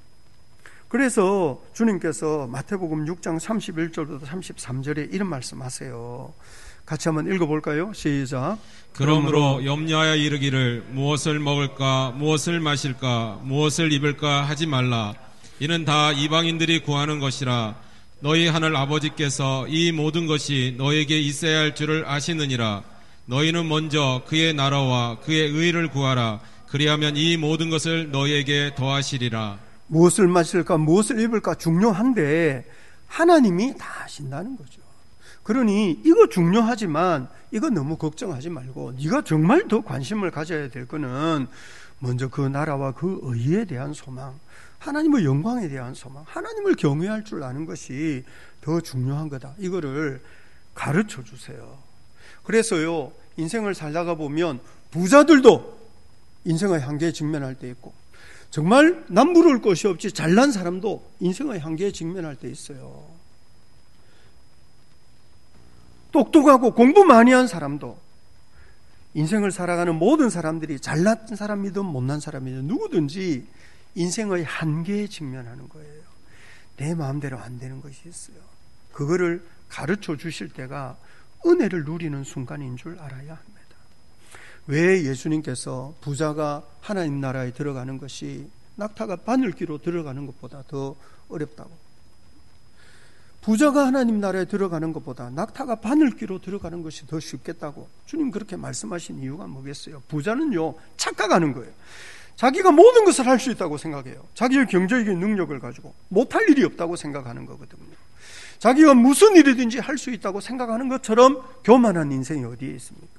그래서 주님께서 마태복음 6장 31절부터 33절에 이런 말씀하세요. 같이 한번 읽어볼까요? 시작. 그러므로 염려하여 이르기를 무엇을 먹을까 무엇을 마실까 무엇을 입을까 하지 말라. 이는 다 이방인들이 구하는 것이라. 너희 하늘 아버지께서 이 모든 것이 너에게 있어야 할 줄을 아시느니라. 너희는 먼저 그의 나라와 그의 의를 구하라. 그리하면 이 모든 것을 너희에게 더하시리라. 무엇을 마실까 무엇을 입을까 중요한데 하나님이 다 아신다는 거죠. 그러니 이거 중요하지만 이거 너무 걱정하지 말고 네가 정말 더 관심을 가져야 될 거는 먼저 그 나라와 그 의에 대한 소망, 하나님의 영광에 대한 소망, 하나님을 경외할 줄 아는 것이 더 중요한 거다. 이거를 가르쳐 주세요. 그래서요, 인생을 살다가 보면 부자들도 인생의 한계에 직면할 때 있고 정말 남부러울 것이 없이 잘난 사람도 인생의 한계에 직면할 때 있어요. 똑똑하고 공부 많이 한 사람도, 인생을 살아가는 모든 사람들이 잘난 사람이든 못난 사람이든 누구든지 인생의 한계에 직면하는 거예요. 내 마음대로 안 되는 것이 있어요. 그거를 가르쳐 주실 때가 은혜를 누리는 순간인 줄 알아야 합니다. 왜 예수님께서 부자가 하나님 나라에 들어가는 것이 낙타가 바늘귀로 들어가는 것보다 더 어렵다고, 부자가 하나님 나라에 들어가는 것보다 낙타가 바늘귀로 들어가는 것이 더 쉽겠다고 주님 그렇게 말씀하신 이유가 뭐겠어요? 부자는요, 착각하는 거예요. 자기가 모든 것을 할 수 있다고 생각해요. 자기의 경제적인 능력을 가지고 못할 일이 없다고 생각하는 거거든요. 자기가 무슨 일이든지 할 수 있다고 생각하는 것처럼 교만한 인생이 어디에 있습니까?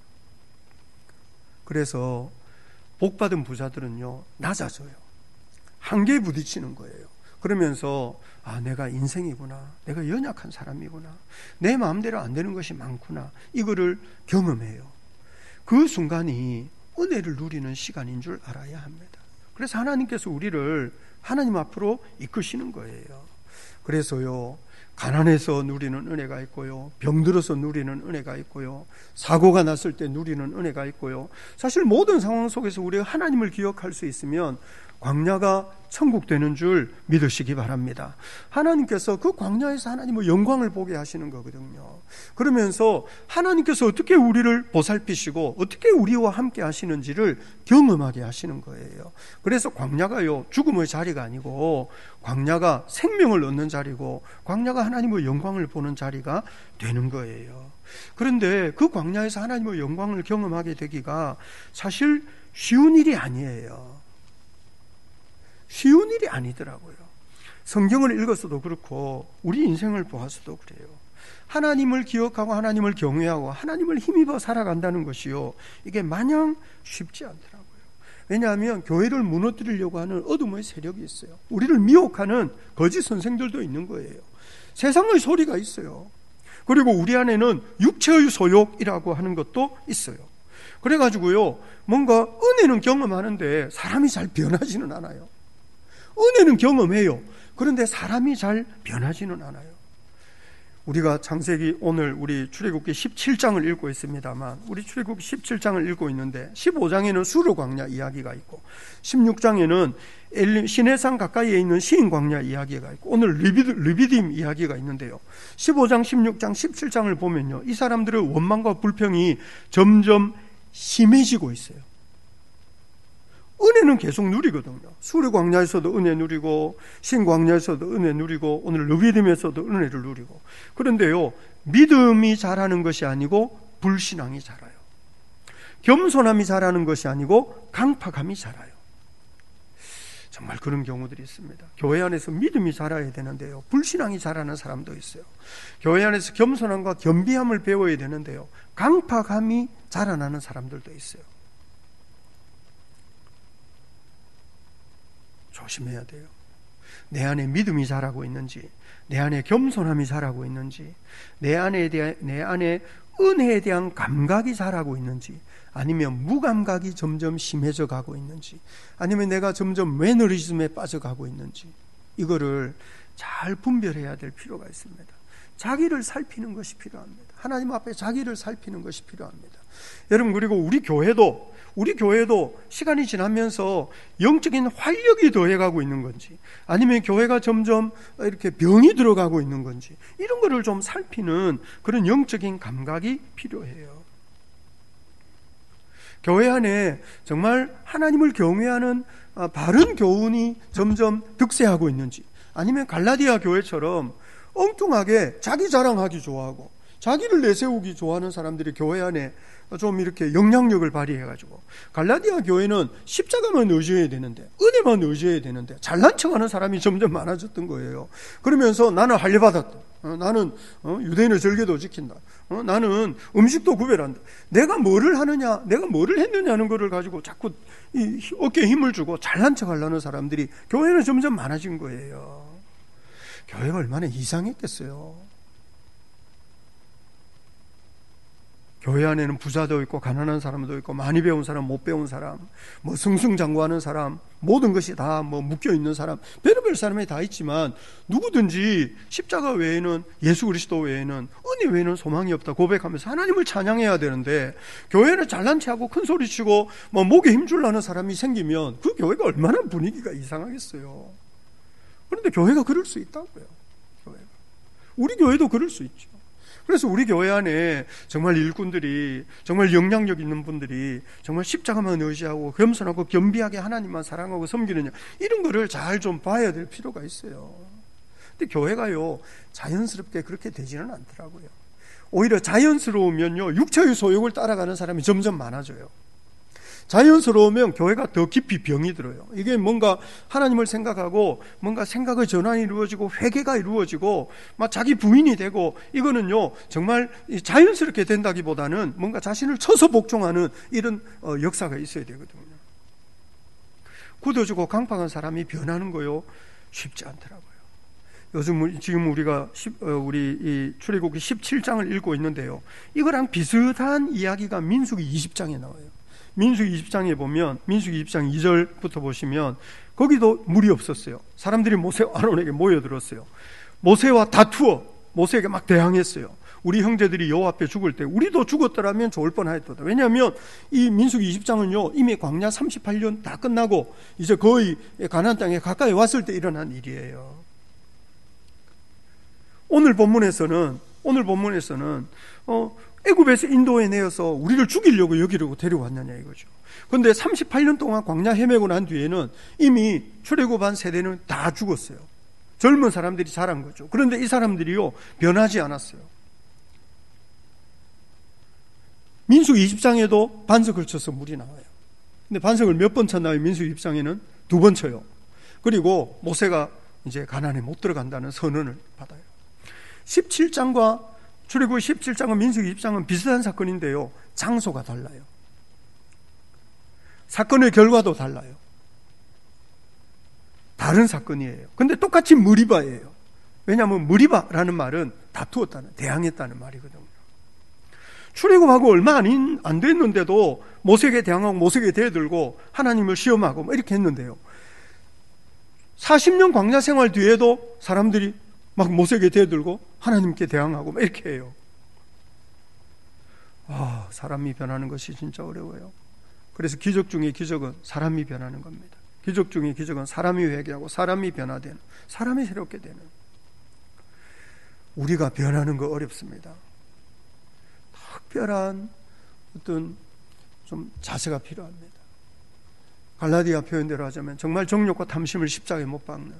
그래서 복받은 부자들은요, 낮아져요. 한계에 부딪히는 거예요. 그러면서 내가 인생이구나, 내가 연약한 사람이구나, 내 마음대로 안 되는 것이 많구나, 이거를 경험해요. 그 순간이 은혜를 누리는 시간인 줄 알아야 합니다. 그래서 하나님께서 우리를 하나님 앞으로 이끄시는 거예요. 그래서요, 가난해서 누리는 은혜가 있고요, 병들어서 누리는 은혜가 있고요, 사고가 났을 때 누리는 은혜가 있고요, 사실 모든 상황 속에서 우리가 하나님을 기억할 수 있으면 광야가 천국 되는 줄 믿으시기 바랍니다. 하나님께서 그 광야에서 하나님의 영광을 보게 하시는 거거든요. 그러면서 하나님께서 어떻게 우리를 보살피시고 어떻게 우리와 함께 하시는지를 경험하게 하시는 거예요. 그래서 광야가요, 죽음의 자리가 아니고 광야가 생명을 얻는 자리고 광야가 하나님의 영광을 보는 자리가 되는 거예요. 그런데 그 광야에서 하나님의 영광을 경험하게 되기가 사실 쉬운 일이 아니에요. 쉬운 일이 아니더라고요. 성경을 읽어서도 그렇고 우리 인생을 보아서도 그래요. 하나님을 기억하고 하나님을 경외하고 하나님을 힘입어 살아간다는 것이요, 이게 마냥 쉽지 않더라고요. 왜냐하면 교회를 무너뜨리려고 하는 어둠의 세력이 있어요. 우리를 미혹하는 거짓 선생들도 있는 거예요. 세상의 소리가 있어요. 그리고 우리 안에는 육체의 소욕이라고 하는 것도 있어요. 그래가지고요, 뭔가 은혜는 경험하는데 사람이 잘 변하지는 않아요. 은혜는 경험해요. 그런데 사람이 잘 변하지는 않아요. 우리가 창세기, 오늘 우리 출애굽기 17장을 읽고 있습니다만, 우리 출애굽기 17장을 읽고 있는데 15장에는 수르 광야 이야기가 있고 16장에는 시내산 가까이에 있는 시인 광야 이야기가 있고 오늘 르비딤 이야기가 있는데요, 15장, 16장, 17장을 보면요, 이 사람들의 원망과 불평이 점점 심해지고 있어요. 은혜는 계속 누리거든요. 수르 광야에서도 은혜 누리고 신 광야에서도 은혜 누리고 오늘 르비딤에서도 은혜를 누리고, 그런데요, 믿음이 자라는 것이 아니고 불신앙이 자라요. 겸손함이 자라는 것이 아니고 강팍함이 자라요. 정말 그런 경우들이 있습니다. 교회 안에서 믿음이 자라야 되는데요, 불신앙이 자라는 사람도 있어요. 교회 안에서 겸손함과 겸비함을 배워야 되는데요, 강팍함이 자라나는 사람들도 있어요. 조심해야 돼요. 내 안에 믿음이 자라고 있는지, 내 안에 겸손함이 자라고 있는지, 내 안에 은혜에 대한 감각이 자라고 있는지, 아니면 무감각이 점점 심해져 가고 있는지, 아니면 내가 점점 매너리즘에 빠져가고 있는지, 이거를 잘 분별해야 될 필요가 있습니다. 자기를 살피는 것이 필요합니다. 하나님 앞에 자기를 살피는 것이 필요합니다. 여러분, 그리고 우리 교회도 시간이 지나면서 영적인 활력이 더해가고 있는 건지, 아니면 교회가 점점 이렇게 병이 들어가고 있는 건지, 이런 거를 좀 살피는 그런 영적인 감각이 필요해요. 교회 안에 정말 하나님을 경외하는 바른 교훈이 점점 득세하고 있는지, 아니면 갈라디아 교회처럼 엉뚱하게 자기 자랑하기 좋아하고 자기를 내세우기 좋아하는 사람들이 교회 안에 좀 이렇게 영향력을 발휘해가지고, 갈라디아 교회는 십자가만 의지해야 되는데, 은혜만 의지해야 되는데 잘난 척하는 사람이 점점 많아졌던 거예요. 그러면서 나는 할례받았다, 나는 유대인의 절개도 지킨다, 나는 음식도 구별한다, 내가 뭐를 하느냐, 내가 뭐를 했느냐는 것을 가지고 자꾸 이 어깨에 힘을 주고 잘난 척하려는 사람들이 교회는 점점 많아진 거예요. 교회가 얼마나 이상했겠어요. 교회 안에는 부자도 있고 가난한 사람도 있고 많이 배운 사람, 못 배운 사람, 뭐 승승장구하는 사람, 모든 것이 다 뭐 묶여 있는 사람, 별의별 사람이 다 있지만 누구든지 십자가 외에는, 예수 그리스도 외에는, 은혜 외에는 소망이 없다 고백하면서 하나님을 찬양해야 되는데, 교회를 잘난 체하고 큰 소리치고 뭐 목에 힘주려는 사람이 생기면 그 교회가 얼마나 분위기가 이상하겠어요. 그런데 교회가 그럴 수 있다고요. 교회가. 우리 교회도 그럴 수 있죠. 그래서 우리 교회 안에 정말 일꾼들이, 정말 영향력 있는 분들이 정말 십자가만 의지하고 겸손하고 겸비하게 하나님만 사랑하고 섬기느냐, 이런 거를 잘 좀 봐야 될 필요가 있어요. 근데 교회가요, 자연스럽게 그렇게 되지는 않더라고요. 오히려 자연스러우면요, 육체의 소욕을 따라가는 사람이 점점 많아져요. 자연스러우면 교회가 더 깊이 병이 들어요. 이게 뭔가 하나님을 생각하고 뭔가 생각의 전환이 이루어지고 회개가 이루어지고 막 자기 부인이 되고, 이거는요 정말 자연스럽게 된다기보다는 뭔가 자신을 쳐서 복종하는 이런 역사가 있어야 되거든요. 굳어지고 강팍한 사람이 변하는 거요, 쉽지 않더라고요. 요즘 지금 우리가 우리 이 출애굽기 17장을 읽고 있는데요, 이거랑 비슷한 이야기가 민수기 20장에 나와요. 민수기 20장에 보면, 민수기 20장 2절부터 보시면 거기도 물이 없었어요. 사람들이 모세와 아론에게 모여들었어요. 모세와 다투어 모세에게 막 대항했어요. 우리 형제들이 여호와 앞에 죽을 때 우리도 죽었더라면 좋을 뻔하였다. 왜냐하면 이 민수기 20장은요 이미 광야 38년 다 끝나고 이제 거의 가나안 땅에 가까이 왔을 때 일어난 일이에요. 오늘 본문에서는 애굽에서 인도에 내어서 우리를 죽이려고 여기로 데려왔느냐 이거죠. 그런데 38년 동안 광야 헤매고 난 뒤에는 이미 출애굽한 세대는 다 죽었어요. 젊은 사람들이 자란 거죠. 그런데 이 사람들이요 변하지 않았어요. 민수기 20장에도 반석을 쳐서 물이 나와요. 근데 반석을 몇 번 쳤나요? 민수기 20장에는 2번 쳐요. 그리고 모세가 이제 가나안에 못 들어간다는 선언을 받아요. 17장과 출애굽기 17장과 민수기 20장은 비슷한 사건인데요, 장소가 달라요. 사건의 결과도 달라요. 다른 사건이에요. 근데 똑같이 무리바예요. 왜냐하면 무리바라는 말은 다투었다는, 대항했다는 말이거든요. 출애굽하고 얼마 안 됐는데도 모세에게 대항하고 모세에게 대들고 하나님을 시험하고 뭐 이렇게 했는데요, 40년 광야 생활 뒤에도 사람들이 막 모세에게 대들고 하나님께 대항하고 막 이렇게 해요. 사람이 변하는 것이 진짜 어려워요. 그래서 기적 중에 기적은 사람이 변하는 겁니다. 기적 중에 기적은 사람이 회개하고 사람이 변화되는, 사람이 새롭게 되는. 우리가 변하는 거 어렵습니다. 특별한 어떤 좀 자세가 필요합니다. 갈라디아 표현대로 하자면 정말 정욕과 탐심을 십자가에 못 박는,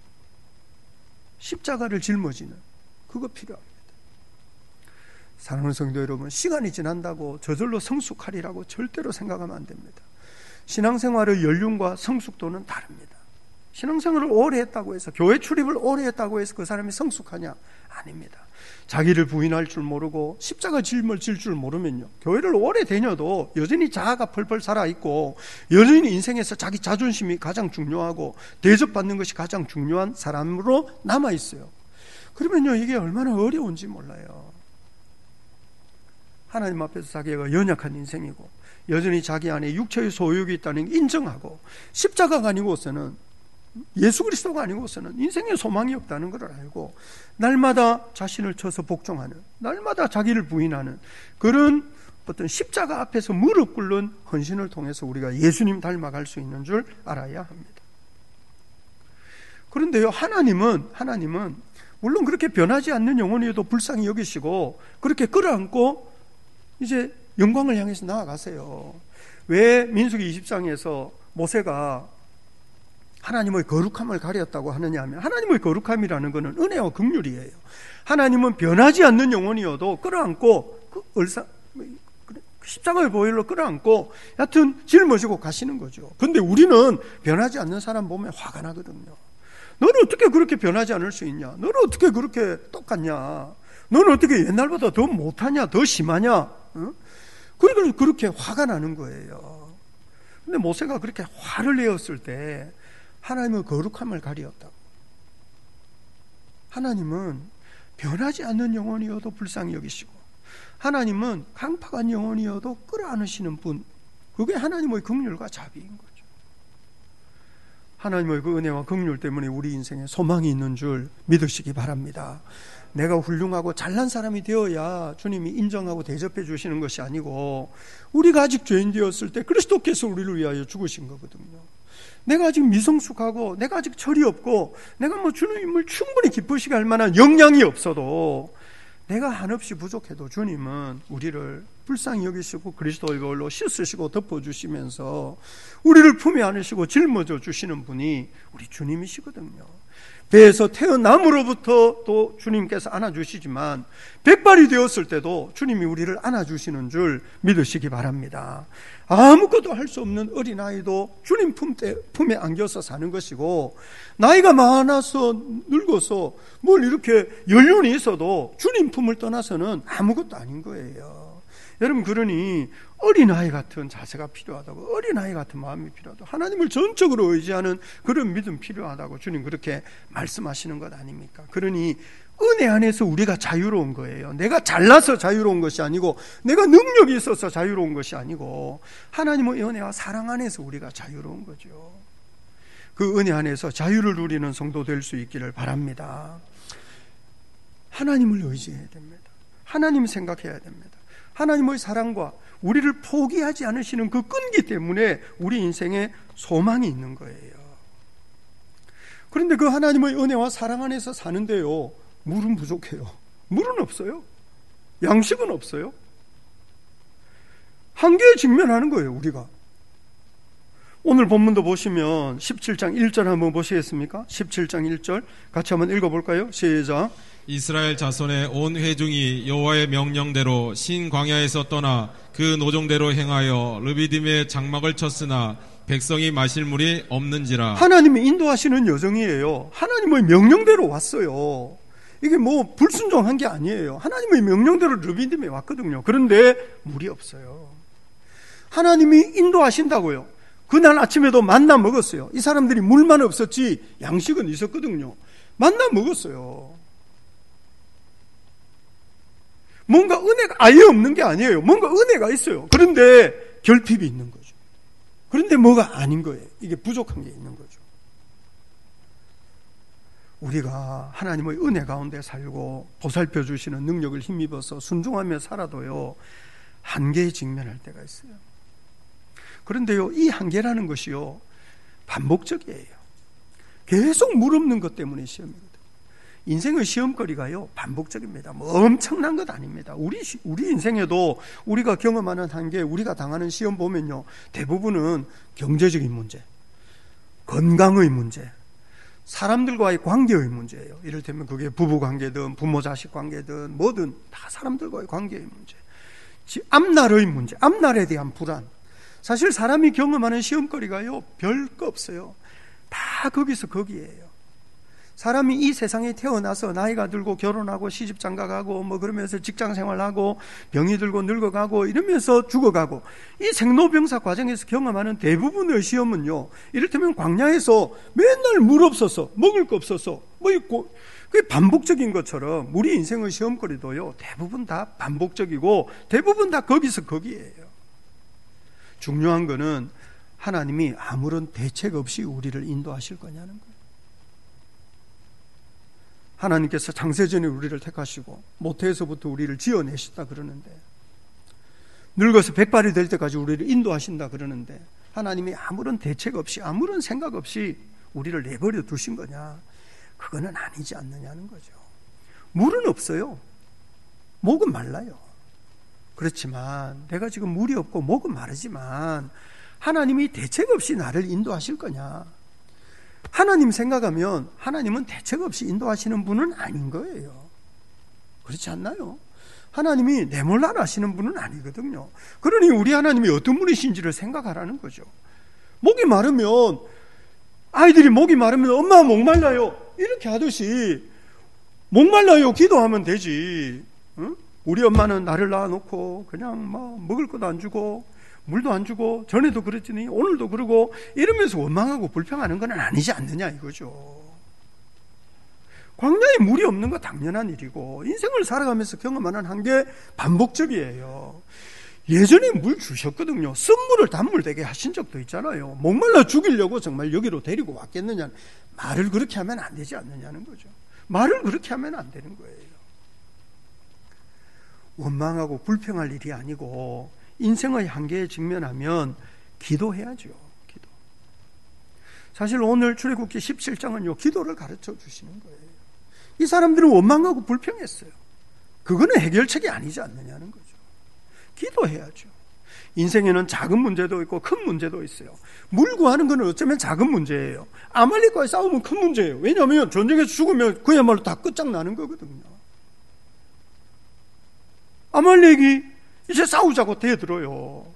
십자가를 짊어지는, 그거 필요합니다. 사랑하는 성도 여러분, 시간이 지난다고 저절로 성숙하리라고 절대로 생각하면 안 됩니다. 신앙생활의 연륜과 성숙도는 다릅니다. 신앙생활을 오래 했다고 해서, 교회 출입을 오래 했다고 해서 그 사람이 성숙하냐? 아닙니다. 자기를 부인할 줄 모르고 십자가 짊어질 줄 모르면요, 교회를 오래 다녀도 여전히 자아가 펄펄 살아있고 여전히 인생에서 자기 자존심이 가장 중요하고 대접받는 것이 가장 중요한 사람으로 남아있어요. 그러면요, 이게 얼마나 어려운지 몰라요. 하나님 앞에서 자기가 연약한 인생이고 여전히 자기 안에 육체의 소욕이 있다는 걸 인정하고, 십자가가 아니고서는, 예수 그리스도가 아니고서는 인생에 소망이 없다는 걸 알고 날마다 자신을 쳐서 복종하는, 날마다 자기를 부인하는 그런 어떤 십자가 앞에서 무릎 꿇는 헌신을 통해서 우리가 예수님 닮아갈 수 있는 줄 알아야 합니다. 그런데요, 하나님은 물론 그렇게 변하지 않는 영혼이어도 불쌍히 여기시고 그렇게 끌어안고 이제 영광을 향해서 나아가세요. 왜 민수기 20장에서 모세가 하나님의 거룩함을 가렸다고 하느냐 하면, 하나님의 거룩함이라는 것은 은혜와 긍휼이에요. 하나님은 변하지 않는 영혼이어도 끌어안고 십자가의 보혈로 끌어안고 여하튼 짊어지고 가시는 거죠. 그런데 우리는 변하지 않는 사람 보면 화가 나거든요. 너는 어떻게 그렇게 변하지 않을 수 있냐? 너는 어떻게 그렇게 똑같냐? 너는 어떻게 옛날보다 더 못하냐? 더 심하냐? 응? 그러니까 그렇게 화가 나는 거예요. 근데 모세가 그렇게 화를 내었을 때 하나님은 거룩함을 가리었다고. 하나님은 변하지 않는 영혼이어도 불쌍히 여기시고, 하나님은 강팍한 영혼이어도 끌어안으시는 분, 그게 하나님의 긍휼과 자비인 거죠. 하나님의 그 은혜와 긍휼 때문에 우리 인생에 소망이 있는 줄 믿으시기 바랍니다. 내가 훌륭하고 잘난 사람이 되어야 주님이 인정하고 대접해 주시는 것이 아니고, 우리가 아직 죄인 되었을 때 그리스도께서 우리를 위하여 죽으신 거거든요. 내가 아직 미성숙하고 내가 아직 철이 없고 내가 뭐 주님을 충분히 기쁘시게 할 만한 역량이 없어도, 내가 한없이 부족해도 주님은 우리를 불쌍히 여기시고 그리스도의 보혈로 씻으시고 덮어주시면서 우리를 품에 안으시고 짊어져 주시는 분이 우리 주님이시거든요. 배에서 태어남으로부터 또 주님께서 안아주시지만 백발이 되었을 때도 주님이 우리를 안아주시는 줄 믿으시기 바랍니다. 아무것도 할 수 없는 어린아이도 주님 품에 안겨서 사는 것이고, 나이가 많아서 늙어서 뭘 이렇게 연륜이 있어도 주님 품을 떠나서는 아무것도 아닌 거예요. 여러분, 그러니 어린아이 같은 자세가 필요하다고, 어린아이 같은 마음이 필요하다고, 하나님을 전적으로 의지하는 그런 믿음 필요하다고 주님 그렇게 말씀하시는 것 아닙니까? 그러니 은혜 안에서 우리가 자유로운 거예요. 내가 잘나서 자유로운 것이 아니고, 내가 능력이 있어서 자유로운 것이 아니고, 하나님의 은혜와 사랑 안에서 우리가 자유로운 거죠. 그 은혜 안에서 자유를 누리는 성도 될 수 있기를 바랍니다. 하나님을 의지해야 됩니다. 하나님 생각해야 됩니다. 하나님의 사랑과 우리를 포기하지 않으시는 그 끈기 때문에 우리 인생에 소망이 있는 거예요. 그런데 그 하나님의 은혜와 사랑 안에서 사는데요, 물은 부족해요. 물은 없어요. 양식은 없어요. 한계에 직면하는 거예요, 우리가. 오늘 본문도 보시면 17장 1절 한번 보시겠습니까? 17장 1절 같이 한번 읽어볼까요? 시작. 이스라엘 자손의 온 회중이 여호와의 명령대로 신 광야에서 떠나 그 노종대로 행하여 르비딤의 장막을 쳤으나 백성이 마실 물이 없는지라. 하나님이 인도하시는 여정이에요. 하나님의 명령대로 왔어요. 이게 뭐 불순종한 게 아니에요. 하나님의 명령대로 르비딤에 왔거든요. 그런데 물이 없어요. 하나님이 인도하신다고요. 그날 아침에도 만나 먹었어요. 이 사람들이 물만 없었지 양식은 있었거든요. 만나 먹었어요. 뭔가 은혜가 아예 없는 게 아니에요. 뭔가 은혜가 있어요. 그런데 결핍이 있는 거죠. 그런데 뭐가 아닌 거예요. 이게 부족한 게 있는 거죠. 우리가 하나님의 은혜 가운데 살고 보살펴 주시는 능력을 힘입어서 순종하며 살아도요, 한계에 직면할 때가 있어요. 그런데요, 이 한계라는 것이요, 반복적이에요. 계속 물 없는 것 때문에 시험이거든요. 인생의 시험거리가요, 반복적입니다. 뭐 엄청난 것 아닙니다. 우리 인생에도 우리가 경험하는 한계, 우리가 당하는 시험 보면요, 대부분은 경제적인 문제, 건강의 문제, 사람들과의 관계의 문제예요. 이를테면 그게 부부관계든 부모자식 관계든 뭐든 다 사람들과의 관계의 문제, 앞날의 문제, 앞날에 대한 불안. 사실 사람이 경험하는 시험거리가요, 별거 없어요. 다 거기서 거기에요. 사람이 이 세상에 태어나서 나이가 들고 결혼하고 시집장가가고 뭐 그러면서 직장생활하고 병이 들고 늙어가고 이러면서 죽어가고, 이 생로병사 과정에서 경험하는 대부분의 시험은요, 이를테면 광야에서 맨날 물 없어서 먹을 거 없어서 뭐 있고, 그게 반복적인 것처럼 우리 인생의 시험거리도요, 대부분 다 반복적이고 대부분 다 거기서 거기에요. 중요한 거는 하나님이 아무런 대책 없이 우리를 인도하실 거냐는 거예요. 하나님께서 창세전에 우리를 택하시고 모태에서부터 우리를 지어내셨다 그러는데, 늙어서 백발이 될 때까지 우리를 인도하신다 그러는데, 하나님이 아무런 대책 없이 아무런 생각 없이 우리를 내버려 두신 거냐? 그거는 아니지 않느냐는 거죠. 물은 없어요. 목은 말라요. 그렇지만 내가 지금 물이 없고 목은 마르지만 하나님이 대책 없이 나를 인도하실 거냐? 하나님 생각하면 하나님은 대책 없이 인도하시는 분은 아닌 거예요. 그렇지 않나요? 하나님이 내몰라 하시는 분은 아니거든요. 그러니 우리 하나님이 어떤 분이신지를 생각하라는 거죠. 목이 마르면, 아이들이 목이 마르면 엄마 목말라요 이렇게 하듯이 목말라요 기도하면 되지. 응? 우리 엄마는 나를 낳아놓고 그냥 막 먹을 것도 안 주고 물도 안 주고, 전에도 그랬더니 오늘도 그러고 이러면서 원망하고 불평하는 건 아니지 않느냐 이거죠. 광야에 물이 없는 거 당연한 일이고, 인생을 살아가면서 경험하는 한계 반복적이에요. 예전에 물 주셨거든요. 쓴물을 단물 되게 하신 적도 있잖아요. 목말라 죽이려고 정말 여기로 데리고 왔겠느냐. 말을 그렇게 하면 안 되지 않느냐는 거죠. 말을 그렇게 하면 안 되는 거예요. 원망하고 불평할 일이 아니고 인생의 한계에 직면하면 기도해야죠. 기도. 사실 오늘 출애굽기 17장은요, 기도를 가르쳐 주시는 거예요. 이 사람들은 원망하고 불평했어요. 그거는 해결책이 아니지 않느냐는 거죠. 기도해야죠. 인생에는 작은 문제도 있고 큰 문제도 있어요. 물 구하는 건 어쩌면 작은 문제예요. 아말렉과의 싸움은 큰 문제예요. 왜냐하면 전쟁에서 죽으면 그야말로 다 끝장나는 거거든요. 아말렉이 이제 싸우자고 대들어요.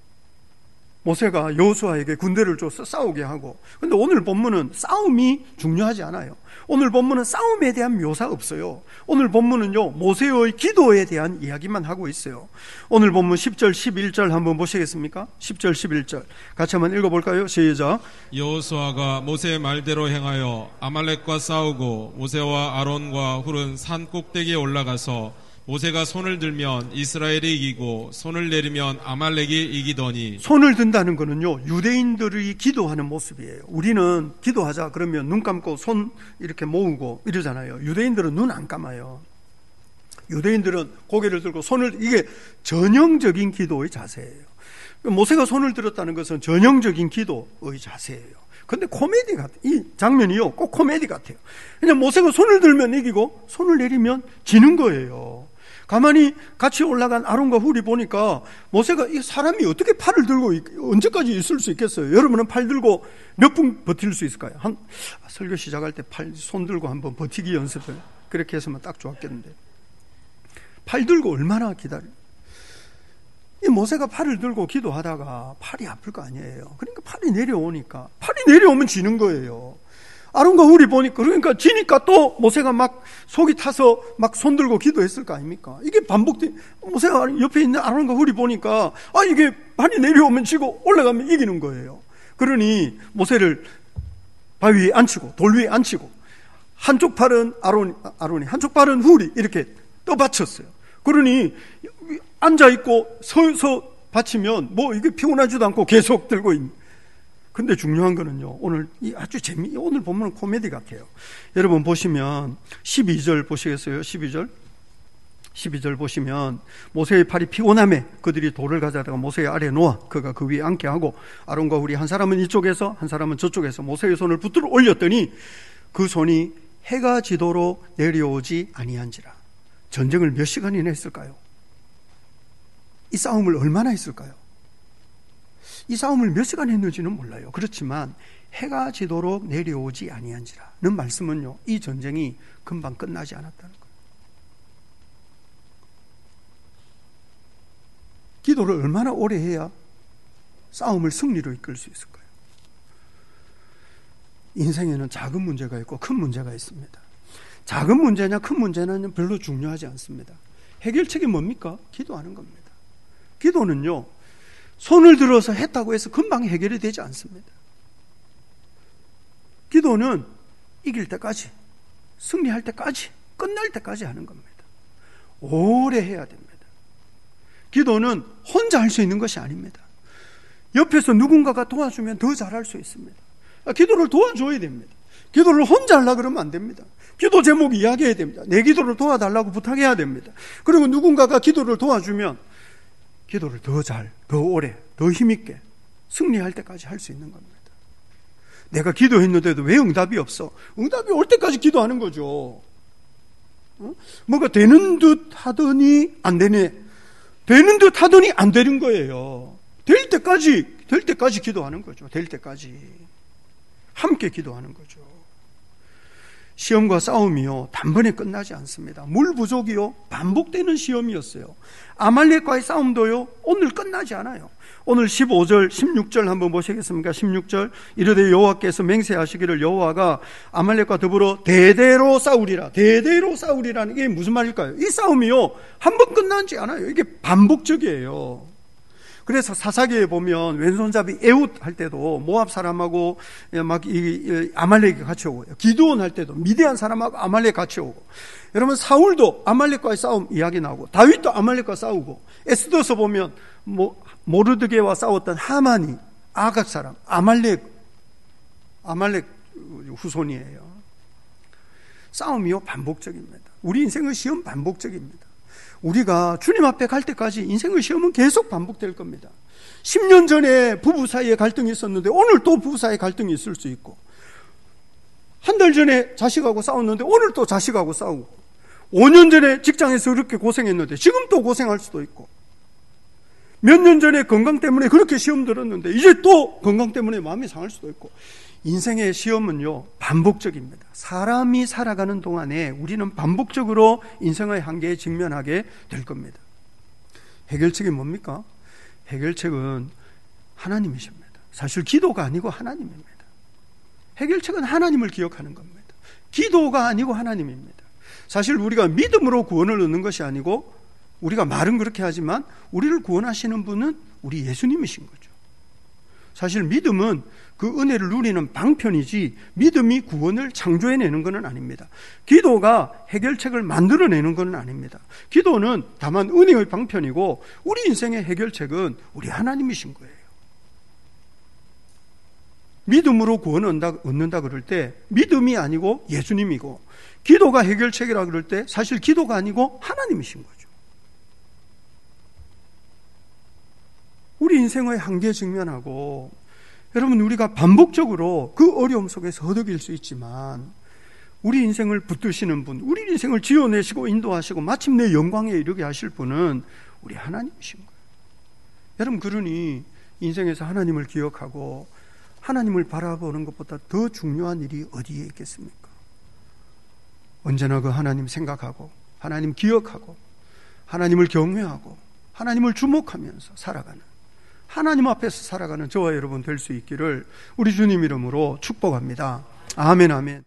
모세가 여호수아에게 군대를 줘서 싸우게 하고. 근데 오늘 본문은 싸움이 중요하지 않아요. 오늘 본문은 싸움에 대한 묘사 없어요. 오늘 본문은요, 모세의 기도에 대한 이야기만 하고 있어요. 오늘 본문 10절 11절 한번 보시겠습니까? 10절 11절 같이 한번 읽어볼까요? 시작. 여호수아가 모세의 말대로 행하여 아말렉과 싸우고 모세와 아론과 훌은 산 꼭대기에 올라가서 모세가 손을 들면 이스라엘이 이기고 손을 내리면 아말렉이 이기더니. 손을 든다는 거는요, 유대인들이 기도하는 모습이에요. 우리는 기도하자 그러면 눈 감고 손 이렇게 모으고 이러잖아요. 유대인들은 눈 안 감아요. 유대인들은 고개를 들고 손을, 이게 전형적인 기도의 자세예요. 모세가 손을 들었다는 것은 전형적인 기도의 자세예요. 근데 코미디 같아요. 이 장면이요, 꼭 코미디 같아요. 그냥 모세가 손을 들면 이기고 손을 내리면 지는 거예요. 가만히 같이 올라간 아론과 훌이 보니까 모세가, 이 사람이 어떻게 팔을 들고 언제까지 있을 수 있겠어요? 여러분은 팔 들고 몇 분 버틸 수 있을까요? 설교 시작할 때 손 들고 한번 버티기 연습을 그렇게 했으면 딱 좋았겠는데, 팔 들고 얼마나 기다려. 이 모세가 팔을 들고 기도하다가 팔이 아플 거 아니에요. 그러니까 팔이 내려오니까, 팔이 내려오면 지는 거예요. 아론과 훌이 보니까, 그러니까 지니까 또 모세가 막 속이 타서 막 손 들고 기도했을 거 아닙니까? 이게 반복돼. 모세가 옆에 있는 아론과 훌이 보니까, 이게 팔이 내려오면 지고 올라가면 이기는 거예요. 그러니 모세를 바위 위에 앉히고 돌 위에 앉히고, 한쪽 팔은 아론이, 한쪽 팔은 훌이 이렇게 떠받쳤어요. 그러니 앉아있고 서서 받치면 뭐 이게 피곤하지도 않고 계속 들고 있는. 근데 중요한 거는요, 오늘 오늘 보면 코미디 같아요. 여러분 보시면 12절 보시겠어요? 12절 보시면 모세의 팔이 피곤함에 그들이 돌을 가져다가 모세의 아래에 놓아 그가 그 위에 앉게 하고 아론과 훌이 한 사람은 이쪽에서 한 사람은 저쪽에서 모세의 손을 붙들어 올렸더니 그 손이 해가 지도록 내려오지 아니한지라. 전쟁을 몇 시간이나 했을까요? 이 싸움을 얼마나 했을까요? 이 싸움을 몇 시간 했는지는 몰라요. 그렇지만 해가 지도록 내려오지 아니한지라는 말씀은요, 이 전쟁이 금방 끝나지 않았다는 거예요. 기도를 얼마나 오래 해야 싸움을 승리로 이끌 수 있을까요? 인생에는 작은 문제가 있고 큰 문제가 있습니다. 작은 문제냐 큰 문제냐는 별로 중요하지 않습니다. 해결책이 뭡니까? 기도하는 겁니다. 기도는요, 손을 들어서 했다고 해서 금방 해결이 되지 않습니다. 기도는 이길 때까지, 승리할 때까지, 끝날 때까지 하는 겁니다. 오래 해야 됩니다. 기도는 혼자 할 수 있는 것이 아닙니다. 옆에서 누군가가 도와주면 더 잘할 수 있습니다. 기도를 도와줘야 됩니다. 기도를 혼자 하려고 그러면 안 됩니다. 기도 제목 이야기해야 됩니다. 내 기도를 도와달라고 부탁해야 됩니다. 그리고 누군가가 기도를 도와주면 기도를 더 잘, 더 오래, 더 힘있게 승리할 때까지 할 수 있는 겁니다. 내가 기도했는데도 왜 응답이 없어? 응답이 올 때까지 기도하는 거죠. 뭐가 되는 듯 하더니 안 되네. 되는 듯 하더니 안 되는 거예요. 될 때까지 기도하는 거죠. 될 때까지 함께 기도하는 거죠. 시험과 싸움이요, 단번에 끝나지 않습니다. 물 부족이요, 반복되는 시험이었어요. 아말렉과의 싸움도요, 오늘 끝나지 않아요. 오늘 15절, 16절 한번 보시겠습니까? 16절, 이르되 여호와께서 맹세하시기를 여호와가 아말렉과 더불어 대대로 싸우리라. 대대로 싸우리라는 게 무슨 말일까요? 이 싸움이요, 한 번 끝나지 않아요. 이게 반복적이에요. 그래서 사사기에 보면 왼손잡이 에훗 할 때도 모압 사람하고 막 아말렉이 같이 오고요. 기드온 할 때도 미디안 사람하고 아말렉 같이 오고. 여러분 사울도 아말렉과의 싸움 이야기 나오고, 다윗도 아말렉과 싸우고, 에스더서 보면 모르드게와 싸웠던 하만이 아각 사람, 아말렉 후손이에요. 싸움이요 반복적입니다. 우리 인생의 시험 반복적입니다. 우리가 주님 앞에 갈 때까지 인생의 시험은 계속 반복될 겁니다. 10년 전에 부부 사이에 갈등이 있었는데 오늘 또 부부 사이에 갈등이 있을 수 있고, 한 달 전에 자식하고 싸웠는데 오늘 또 자식하고 싸우고, 5년 전에 직장에서 그렇게 고생했는데 지금 또 고생할 수도 있고, 몇 년 전에 건강 때문에 그렇게 시험 들었는데 이제 또 건강 때문에 마음이 상할 수도 있고, 인생의 시험은요 반복적입니다. 사람이 살아가는 동안에 우리는 반복적으로 인생의 한계에 직면하게 될 겁니다. 해결책이 뭡니까? 해결책은 하나님이십니다. 사실 기도가 아니고 하나님입니다. 해결책은 하나님을 기억하는 겁니다. 기도가 아니고 하나님입니다. 사실 우리가 믿음으로 구원을 얻는 것이 아니고, 우리가 말은 그렇게 하지만 우리를 구원하시는 분은 우리 예수님이신 거죠. 사실 믿음은 그 은혜를 누리는 방편이지 믿음이 구원을 창조해내는 것은 아닙니다. 기도가 해결책을 만들어내는 것은 아닙니다. 기도는 다만 은혜의 방편이고, 우리 인생의 해결책은 우리 하나님이신 거예요. 믿음으로 구원을 얻는다 그럴 때 믿음이 아니고 예수님이고, 기도가 해결책이라 그럴 때 사실 기도가 아니고 하나님이신 거죠. 우리 인생의 한계에 직면하고, 여러분 우리가 반복적으로 그 어려움 속에서 허덕일 수 있지만, 우리 인생을 붙드시는 분, 우리 인생을 지어내시고 인도하시고 마침내 영광에 이르게 하실 분은 우리 하나님이신 거예요. 여러분, 그러니 인생에서 하나님을 기억하고 하나님을 바라보는 것보다 더 중요한 일이 어디에 있겠습니까? 언제나 그 하나님 생각하고 하나님 기억하고 하나님을 경외하고 하나님을 주목하면서 살아가는, 하나님 앞에서 살아가는 저와 여러분 될 수 있기를 우리 주님 이름으로 축복합니다. 아멘, 아멘.